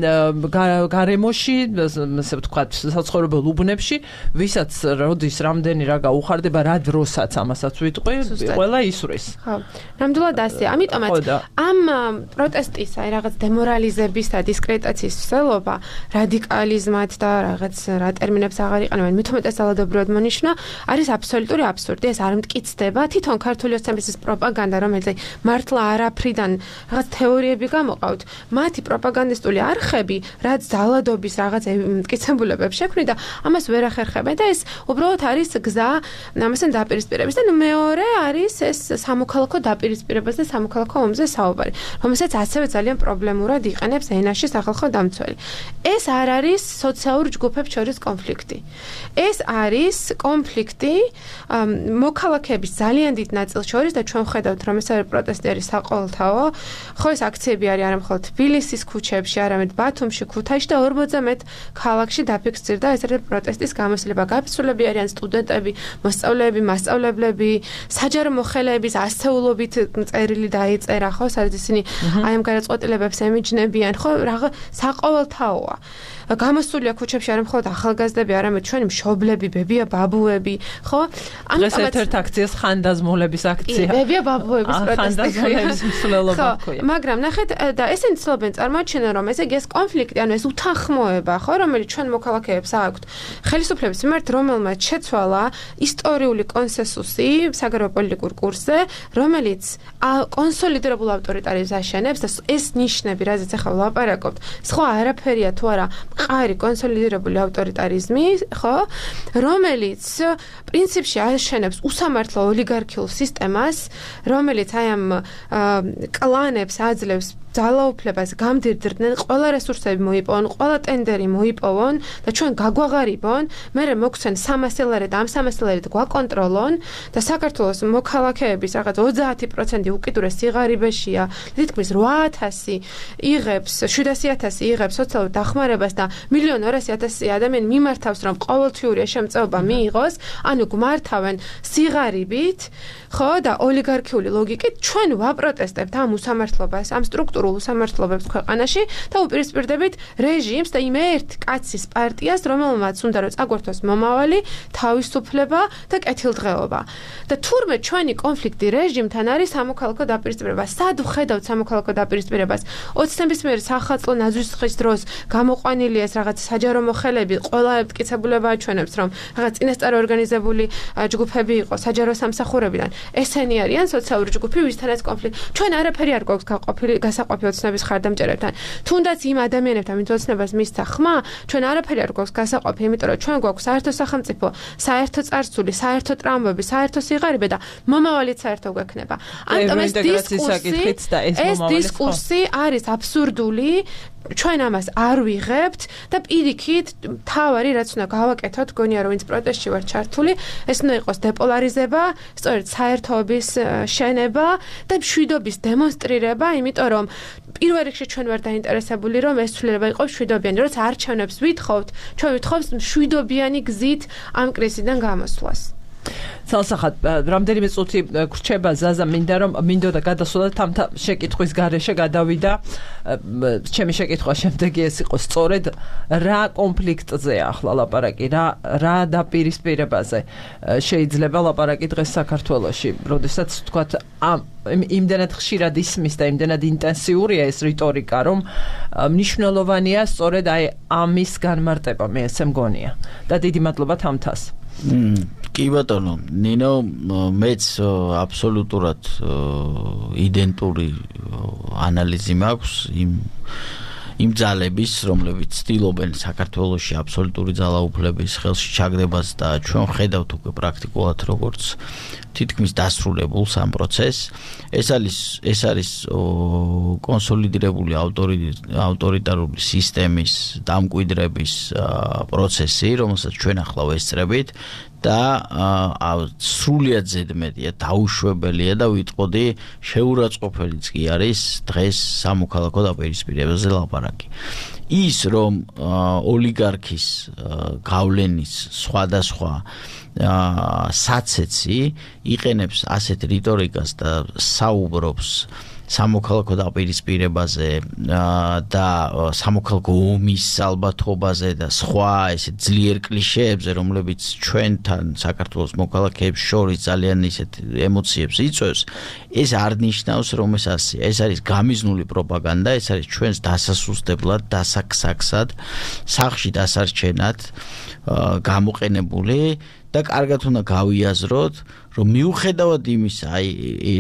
გარემოში, ასე ვთქვათ, საცხოვრებელ უბნებში, ვისაც როდის რამდენი რა გაუხარდება, რა დროსაც ამასაც ვიტყვი, ყველა ისვრის. ხო. ნამდვილად ასეა. ამიტომაც ამ პროტესტის აი რაღაც დემორალიზების და დისკრედიტაციის ცდელობა, რადიკალიზმად და რაღაც რა ტერმინებს აღარ იყენებენ, მით უმეტეს ძალადობრივად მონიშნა, არის აბსოლუტური აბსურდი. ეს არ მტკიცდება. თვითონ ქართული ოცნების პროპაგანდა, რომელიც მართლა არაფრიდან რაღაც თეორიები გამოყავთ, მათი პროპაგანდისტული არხები, რაც ძალადობის რაღაც მტკიცებულებებს შექმნიდა, ამას ვერ ახერხებენ და ეს უბრალოდ არის გზა ამასთან დაპირისპირების და მეორე არის ეს სამოქალაქო დაპირისპირებას და სამოქალაქო ომზე საუბარი, რომელსაც ასევე ძალიან პრობლემურად იყენებს ენაში სახალხო დამცველი. ეს არ არის სოციალურ ჯგუფებს შორის კონფლიქტი. ეს არის კონფლიქტი მოქალაქეების ძალიან დიდ ნაწილს შორის და ჩვენ ვხედავთ, რომ ეს პროტესტი არის საყოველთაო. ხო, ეს აქციები არის არა მხოლოდ თბილისის ქუჩებში, არამედ ბათუმში, ქუთაისში და 40-ზე მეტ ქალაქში დაფიქსირდა ეს პროტესტის გამოსილება. გაფიცრულები არიან სტუდენტები, მოსწავლეები, მასწავლებლები, საჯარო მოხელეების ასეულობით წერილი დაიწერა, ხო, სადაც ისინი აი ამ გადაწყვეტილებებს ემიჯნებიან, ხო, რაღაც საყოველთაოა. გამოსულია ქუჩებში არა მხოლოდ ახალგაზრდები, არამედ ჩვენი მშობლები, ბებია, ბაბუები, ხო? ამიტომაც ეს ერთ აქციას ხანდაზმულების აქცია. ბებია, ბაბუების პროტესტი. ხანდაზმულების მსვლელობა ქვია. მაგრამ ნახეთ, და ესენი ცდილობენ წარმოაჩინენ, რომ ესე იგი ეს კონფლიქტი, ანუ ეს უთანხმოება, ხო, რომელიც ჩვენ მოქალაქეებს აქვთ, ხელისუფლების მიმართ, რომელმაც შეცვალა ისტორიული კონსენსუსი საგარეო პოლიტიკურ კურსზე, რომელიც კონსოლიდირებულ ავტორიტარიზმს აშენებს და ეს ნიშნები, რაზეც ახლა ვლაპარაკობთ, სხვა არაფერია თუ არა მყარი კონსოლიდირებული ავტორიტარიზმი, ხო, რომელიც პრინციპში აშენებს უსამართლო ოლიგარქიულ სისტემას, რომელიც აი ამ კლანებს აძლევს ძალაუფლებას გამდირდნენ, ყველა რესურსები მოიპოვონ, ყველა ტენდერი მოიპოვონ და ჩვენ გაგვაღარიბონ, მერე მოგვცენ 300 ლარი და ამ 300 ლარით გვაკონტროლონ და საქართველოს მოქალაქეების რაღაც 30% უკიდურეს სიღარიბეშია, თითქმის 8000 იღებს, 700000 იღებს სოციალურ დახმარებას და 1,200,000 ადამიანი მიმართავს, რომ ყოველთვიური შემწეობა მიიღოს, ანუ გმართავენ სიღარიბით, ხო, და ოლიგარქიული ლოგიკით ჩვენ ვაპროტესტებთ ამ უსამართლობას, ამ სტრუქტურულ უსამართლობებს ქვეყანაში და უპირისპირდებით რეჟიმს და იმ ერთ კაცის პარტიას, რომელმაც უნდა რომ წაგვართოს მომავალი, თავისუფლება და კეთილდღეობა. და თურმე ჩვენი კონფლიქტი რეჟიმთან არის სამოქალაქო დაპირისპირება. სად ვხედავთ სამოქალაქო დაპირისპირებას? ოცნების მიერ სახალხო ნაძვისხის დროს გამოყვანილი ეს რაღაც საჯარო მოხელეები, ყველა მტკიცებულება აჩვენებს, რომ რაღაც წინასწარ ორგანიზებული ჯგუფები იყო საჯარო სამსახურებიდან. ესენი არიან სოციალური ჯგუფი, ვისთანაც კონფლიქტი. ჩვენ არაფერი არ გვაქვს გასაყოფილი განსაყოფი ოცნების ხარდამჭერებთან. თუნდაც იმ ადამიანებთან, ვინც ოცნებას მისცა ხმა, ჩვენ არაფერი არ გვაქვს განსაყოფი, იმიტომ რომ ჩვენ გვაქვს საერთო სახელმწიფო, საერთო წარსული, საერთო ტრამვები, საერთო სიღარიბე და მომავალიც საერთო გვექნება. ამიტომ ეს დისკურსი არის აბსურდული. ჩვენ ამას არ ვიღებთ და პირიქით თავარი რაც უნდა გავაკეთოთ, გონია რომ ვინც პროტესტში ვარ ჩართული, ეს უნდა იყოს დეპოლარიზება, სწორედ საერთოების შენება და მშვიდობის დემონსტრირება, იმიტომ რომ პირველ რიგში ჩვენ ვარ დაინტერესებული რომ ეს ცვლილება იყოს მშვიდობიანი, როცა არჩევნებს ვითხოვთ, ჩვენ ვითხოვთ მშვიდობიანი გზით ამ კრიზისიდან გამოსვლას. Სალსახად, რამდენიმე წუთი გრჩება ზაზა, მინდოდა გადასვლა თამთა შეკითხვის გარეშე გადავიდა. ჩემი შეკითხვა შემდეგი ეს იყო სწორედ რა კონფლიქტზე ახლა ლაპარაკი, რა დაპირისპირებაზე შეიძლება ლაპარაკი დღეს საქართველოში, როდესაც თქვათ იმდენად ხშირად ისმის და იმდენად ინტენსიურია ეს რიტორიკა, რომ მნიშვნელოვანია სწორედ აი ამის განმარტება, მე ესე მგონია. და დიდი მადლობა თამთას. კი ბატონო, ნინო, მეც აბსოლუტურად იდენტური ანალიზი მაქვს იმ ძალების, რომლებიც ცდილობენ საქართველოში აბსოლუტური ძალაუფლების ხელში ჩაგდებას და ჩვენ ხედავთ უკვე პრაქტიკულად როგორც თითქმის დასრულებულს ამ პროცესს. ეს არის კონსოლიდირებული ავტორიტარული სისტემის დამკვიდრების პროცესი, რომელსაც ჩვენ ახლა ვესწრებით და სრულიად ზედმეტია, დაუშვებელია და ვიტყოდი შეურაცხყოფელიც კი არის დღეს სამოქალაქო დაპირისპირებაზე ლაპარაკი. ის რომ ოლიგარქის გავლენის სხვადასხვა საცეცი იყენებს ასეთ რიტორიკას და საუბრობს სამოქალაქო დაპირისპირებაზე და სამოქალაქო ომის ალბათობაზე და სხვა ესე ძლიერ კლიშეებზე, რომლებიც ჩვენთან საქართველოს მოქალაქეებს შორის ძალიან ისეთ ემოციებს იწვევს, ეს არ ნიშნავს, რომ ეს ასეა. ეს არის გამიზნული პროპაგანდა, ეს არის ჩვენს დასასუსტებლად, დასაქსაქსად, სახლში დასარჩენად გამოყენებული და კარგად უნდა გავიაზროთ, რომ მიუხედავად იმისა, აი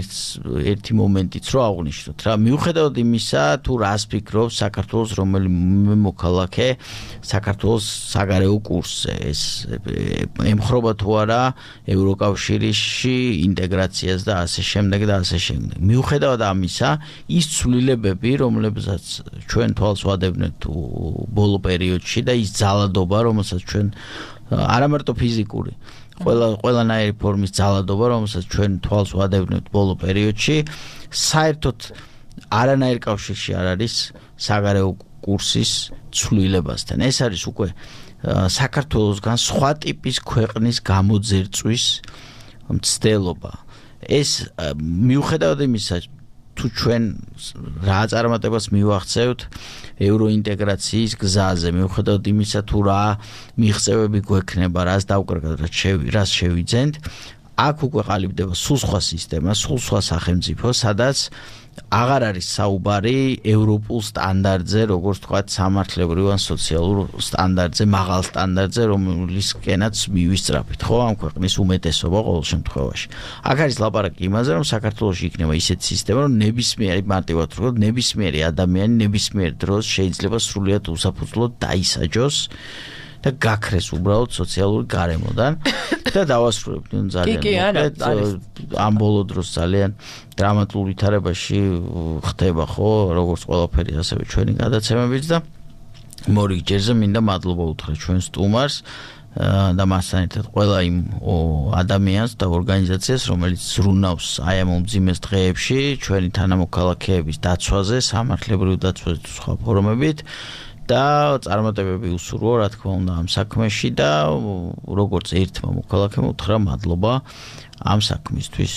ერთი მომენტიც რო აღვნიშნოთ რა, მიუხედავად იმისა, თუ რას ფიქრობს საქართველოს რომელიმე მოქალაქე საქართველოს საგარეო კურსზე, ეს ემხრობა თუ არა ევროკავშირში ინტეგრაციას და ასე შემდეგ და ასე შემდეგ. მიუხედავად ამისა, ის ცვლილებები, რომლებსაც ჩვენ თვალს ვადევნებთ ბოლო პერიოდში და ის ძალადობა, რომელსაც ჩვენ არამარტო ფიზიკური, ყველანაირი ფორმის ძალადობა, რომელსაც ჩვენ თვალს ვადევნებთ ბოლო პერიოდში, საერთოდ არანაირ კავშირში არ არის საგარეო კურსის ცვლილებასთან. ეს არის უკვე საქართველოსგან სხვა ტიპის ქვეყნის გამოძერწვის მცდელობა. ეს მიუხედავად იმისა, თუ ჩვენ რა წარმატებას მივაღწევთ ევროინტეგრაციის გზაზე, მიუხედავად იმისა, თუ რა მიღწევები გვექნება, რას დავკარგავთ, რას შევიძენთ, აქ უკვე ყალიბდება სულ სხვა სისტემა, სულ სხვა სახელმწიფო, სადაც აღარ არის საუბარი ევროპულ სტანდარტზე, როგორც თქვა, სამართლებრივ ან სოციალურ სტანდარტზე, მაღალ სტანდარტზე, რომლისკენაც მივისწრაფით, ხო, ამ ქვეყნის უმეტესობა ყოველ შემთხვევაში. აქ არის ლაპარაკი იმაზე, რომ საქართველოში იქნება ისეთი სისტემა, რომ ნებისმიერი მარტივად ვთქვათ, ნებისმიერი ადამიანი ნებისმიერ დროს შეიძლება სრულიად უსაფუძვლოდ დაისაჯოს და გაქრეს უბრალოდ სოციალური გარემოდან და დავასრულებთ ძალიან მოკლედ ამ ბოლო დროს ძალიან დრამატულ ვითარებაში ხდება ხო როგორც ყველაფერი ასევე ჩვენი გადაცემებიც და მორიგჯერზე მინდა მადლობა უთხრა ჩვენ სტუმარს და მასთან ერთად ყველა იმ ადამიანს და ორგანიზაციას რომელიც ზრუნავს აი ამ უმძიმეს დღეებში ჩვენი თანამოქალაქეების დაცვაზე სამართლებრივ დაცვაზე თუ სხვა ფორმებით და წარმატებები უსურვო, რა თქმა უნდა, ამ საქმეში და როგორც ერთმა მოქალაქემ უთხრა მადლობა ამ საქმისთვის.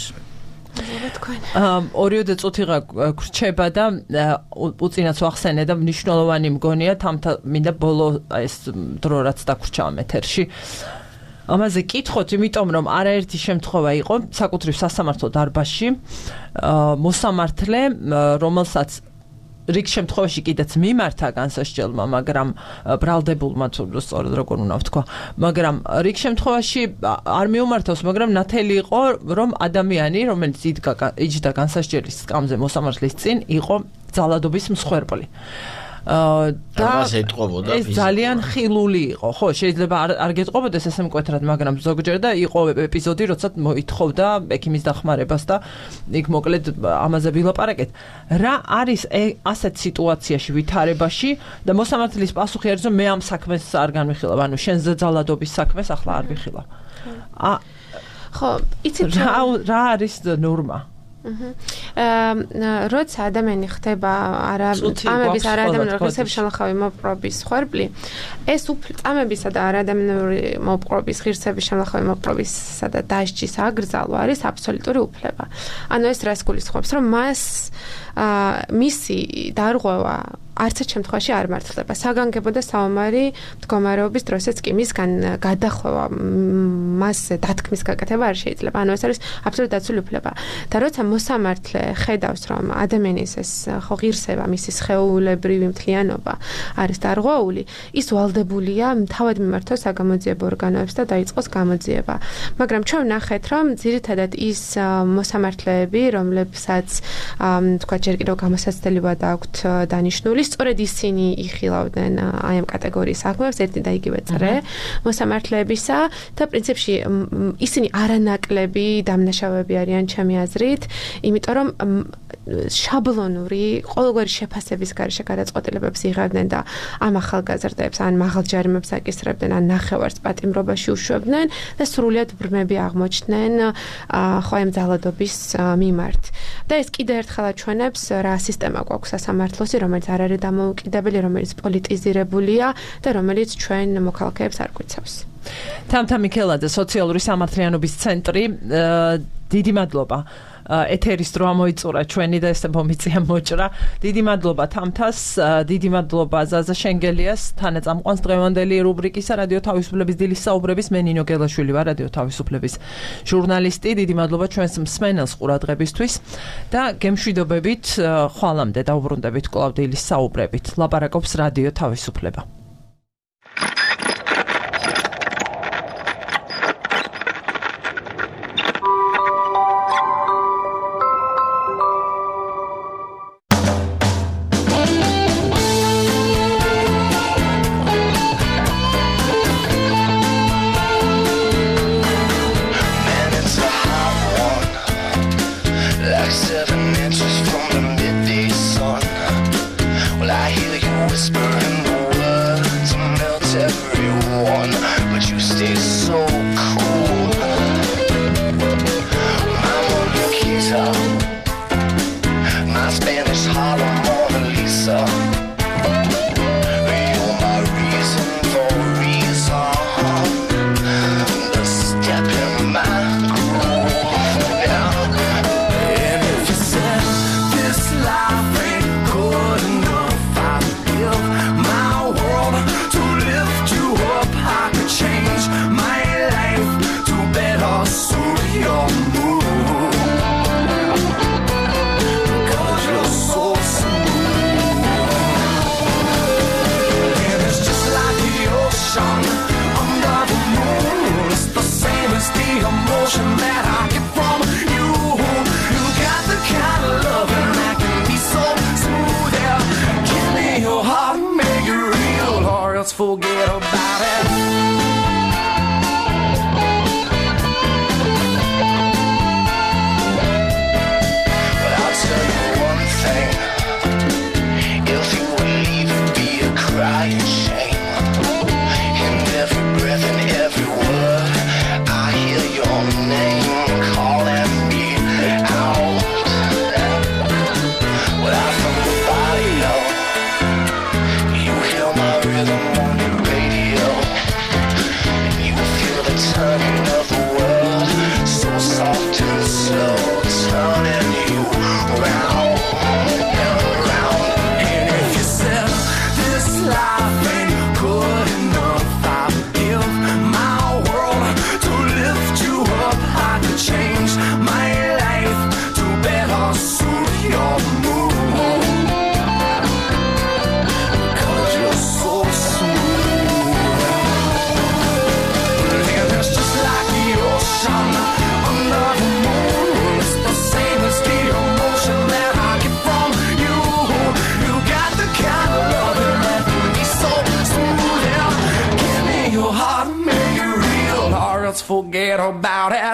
ორიოდე წუთიღა გრჩება და უწინაც ვახსენე და მნიშვნელოვანი მგონია თამთა მინდა ბოლო ეს დრო რაც დაგვრჩა ეთერში. ამაზე კითხოთ, იმიტომ რომ არაერთი შემთხვევა იყო საკუთრივ სასამართლო დარბაზში მოსამართლე, რომელსაც რიგ შემთხვევაში კიდეც მიმართა განსასჯელმა, მაგრამ ბრალდებულმა თუ სწორედ როგორ უნდა ვთქვა, მაგრამ რიგ შემთხვევაში არ მიუმართავს, მაგრამ ნათელი იყო, რომ ადამიანი, რომელიც იჯდა განსასჯელის სკამზე მოსამართლის წინ, იყო ძალადობის მსხვერპლი. ეს ძალიან ხილული იყო, ხო, შეიძლება არ გეტყობოდეს ესე მკვეთრად, მაგრამ ზოგჯერ და იყო ეპიზოდი, როცა მოითხოვდა ექიმის დახმარებას და იქ მოკლედ ამაზე ვილაპარაკეთ. რა არის ასეთ სიტუაციაში, ვითარებაში და მოსამართლის პასუხი არის, რომ მე ამ საქმეს არ განვიხილავ, ანუ შენზე ძალადობის საქმეს ახლა არ ვიხილავ. ხო, იცით რა არის ნორმა? როცა ადამიანი ხდება წამების არადამიანური ღირსების შემოხავი მოპყრობის მსხვერპლი, ეს წამებისა და არადამიანური მოპყრობის ღირსების შემოხავი მოპყრობისა და დასჯის აკრძალვა არის აბსოლუტური უფლება. ანუ ეს რას გულისხმობს, რომ მას მისი დარღვევა არც ერთ შემთხვევაში არ მართლდება. საგანგებო და საომარი მდგომარეობის დროსაც კი მისგან გადახვევა მასზე დათქმის გაკეთება არ შეიძლება. ანუ ეს არის აბსოლუტურად დაცული უფლება. და როცა მოსამართლე ხედავს, რომ ადამიანის ეს ხო ღირსება, მისი სხეულებრივი მთლიანობა არის დარღვეული, ის ვალდებულია თავად მიმართოს საგამოძიებო ორგანოებს და დაიწყოს გამოძიება. მაგრამ ჩვენ ვნახეთ, რომ ძირითადად ის მოსამართლეები, რომლებსაც თქვა ჯერ კიდევ გამოსაცდელად აქვთ დანიშნული, სწორედ ისინი იხილავდნენ აი ამ კატეგორიის საქმეებს ერთი და იგივე წრე მოსამართლეებისა და პრინციპში ისინი არანაკლები დამნაშავეები არიან ჩემი აზრით, იმიტომ რომ შაბლონური ყოველგვარი შეფასების გარეშე გადაწყვეტილებებს იღებდნენ და ამ ახალგაზრდებს ან მაღალ ჯარიმებს აკისრებდნენ, ან ნახევარს პატიმრობაში უშვებდნენ და სრულიად ბრმები აღმოჩნდნენ ხო ამ ძალადობის მიმართ. და ეს კიდევ ერთხელ აჩვენებს რა სისტემა გვაქვს სასამართლოსი, რომელიც არ არის დამოუკიდებელი, რომელიც პოლიტიზირებულია და რომელიც ჩვენ მოქალაქეებს არ გვიცავს. თამთა მიქელაძე, სოციალური სამართლიანობის ცენტრი, დიდი მადლობა. ეთერის დრო ამოიწურა ჩვენი და ესე მომიწია მოჭრა. დიდი მადლობა თამთას, დიდი მადლობა ზაზა შენგელიას, თანაწამყვანს დღევანდელი რუბრიკისა რადიო თავისუფლების დილის საუბრების. მე ნინო გელაშვილი ვარ, რადიო თავისუფლების ჟურნალისტი. დიდი მადლობა ჩვენს მსმენელს ყურადღებისთვის და გემშვიდობებით ხვალამდე დავუბრუნდებით კვლავ დილის საუბრებით. ლაპარაკობს რადიო თავისუფლება. Forget about it. But I'll tell you one thing. If you would leave, it'd be a crying shame. In every breath and every word, I hear your name calling me out. Without from the body, no. You hear my rhythm. Turning of the world, so soft and slow, turning you round and round. And if you said this life ain't good enough, I'd give my world to lift you up. I could change my life to better suit your mood, because you're so sweet. Under the moon, it's the same as the emotion that forget about it.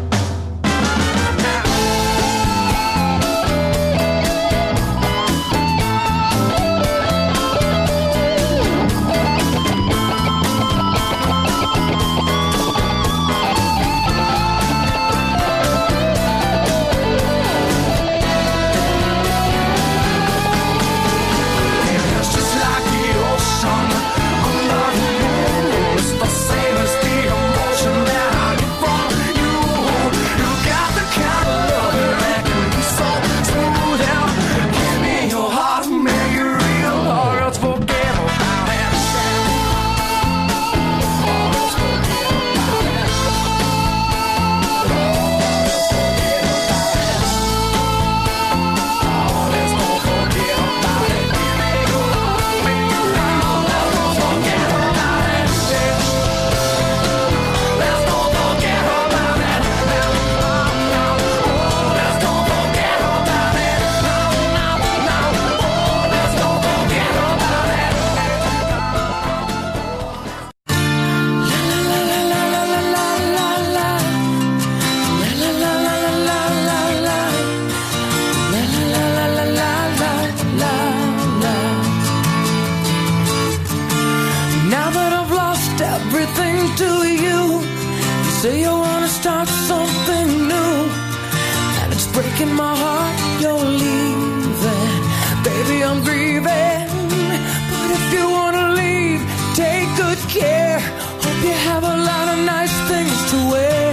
Say you wanna start something new, and it's breaking my heart you're leaving. Baby, I'm grieving, but if you wanna leave, take good care. Hope you have a lot of nice things to wear.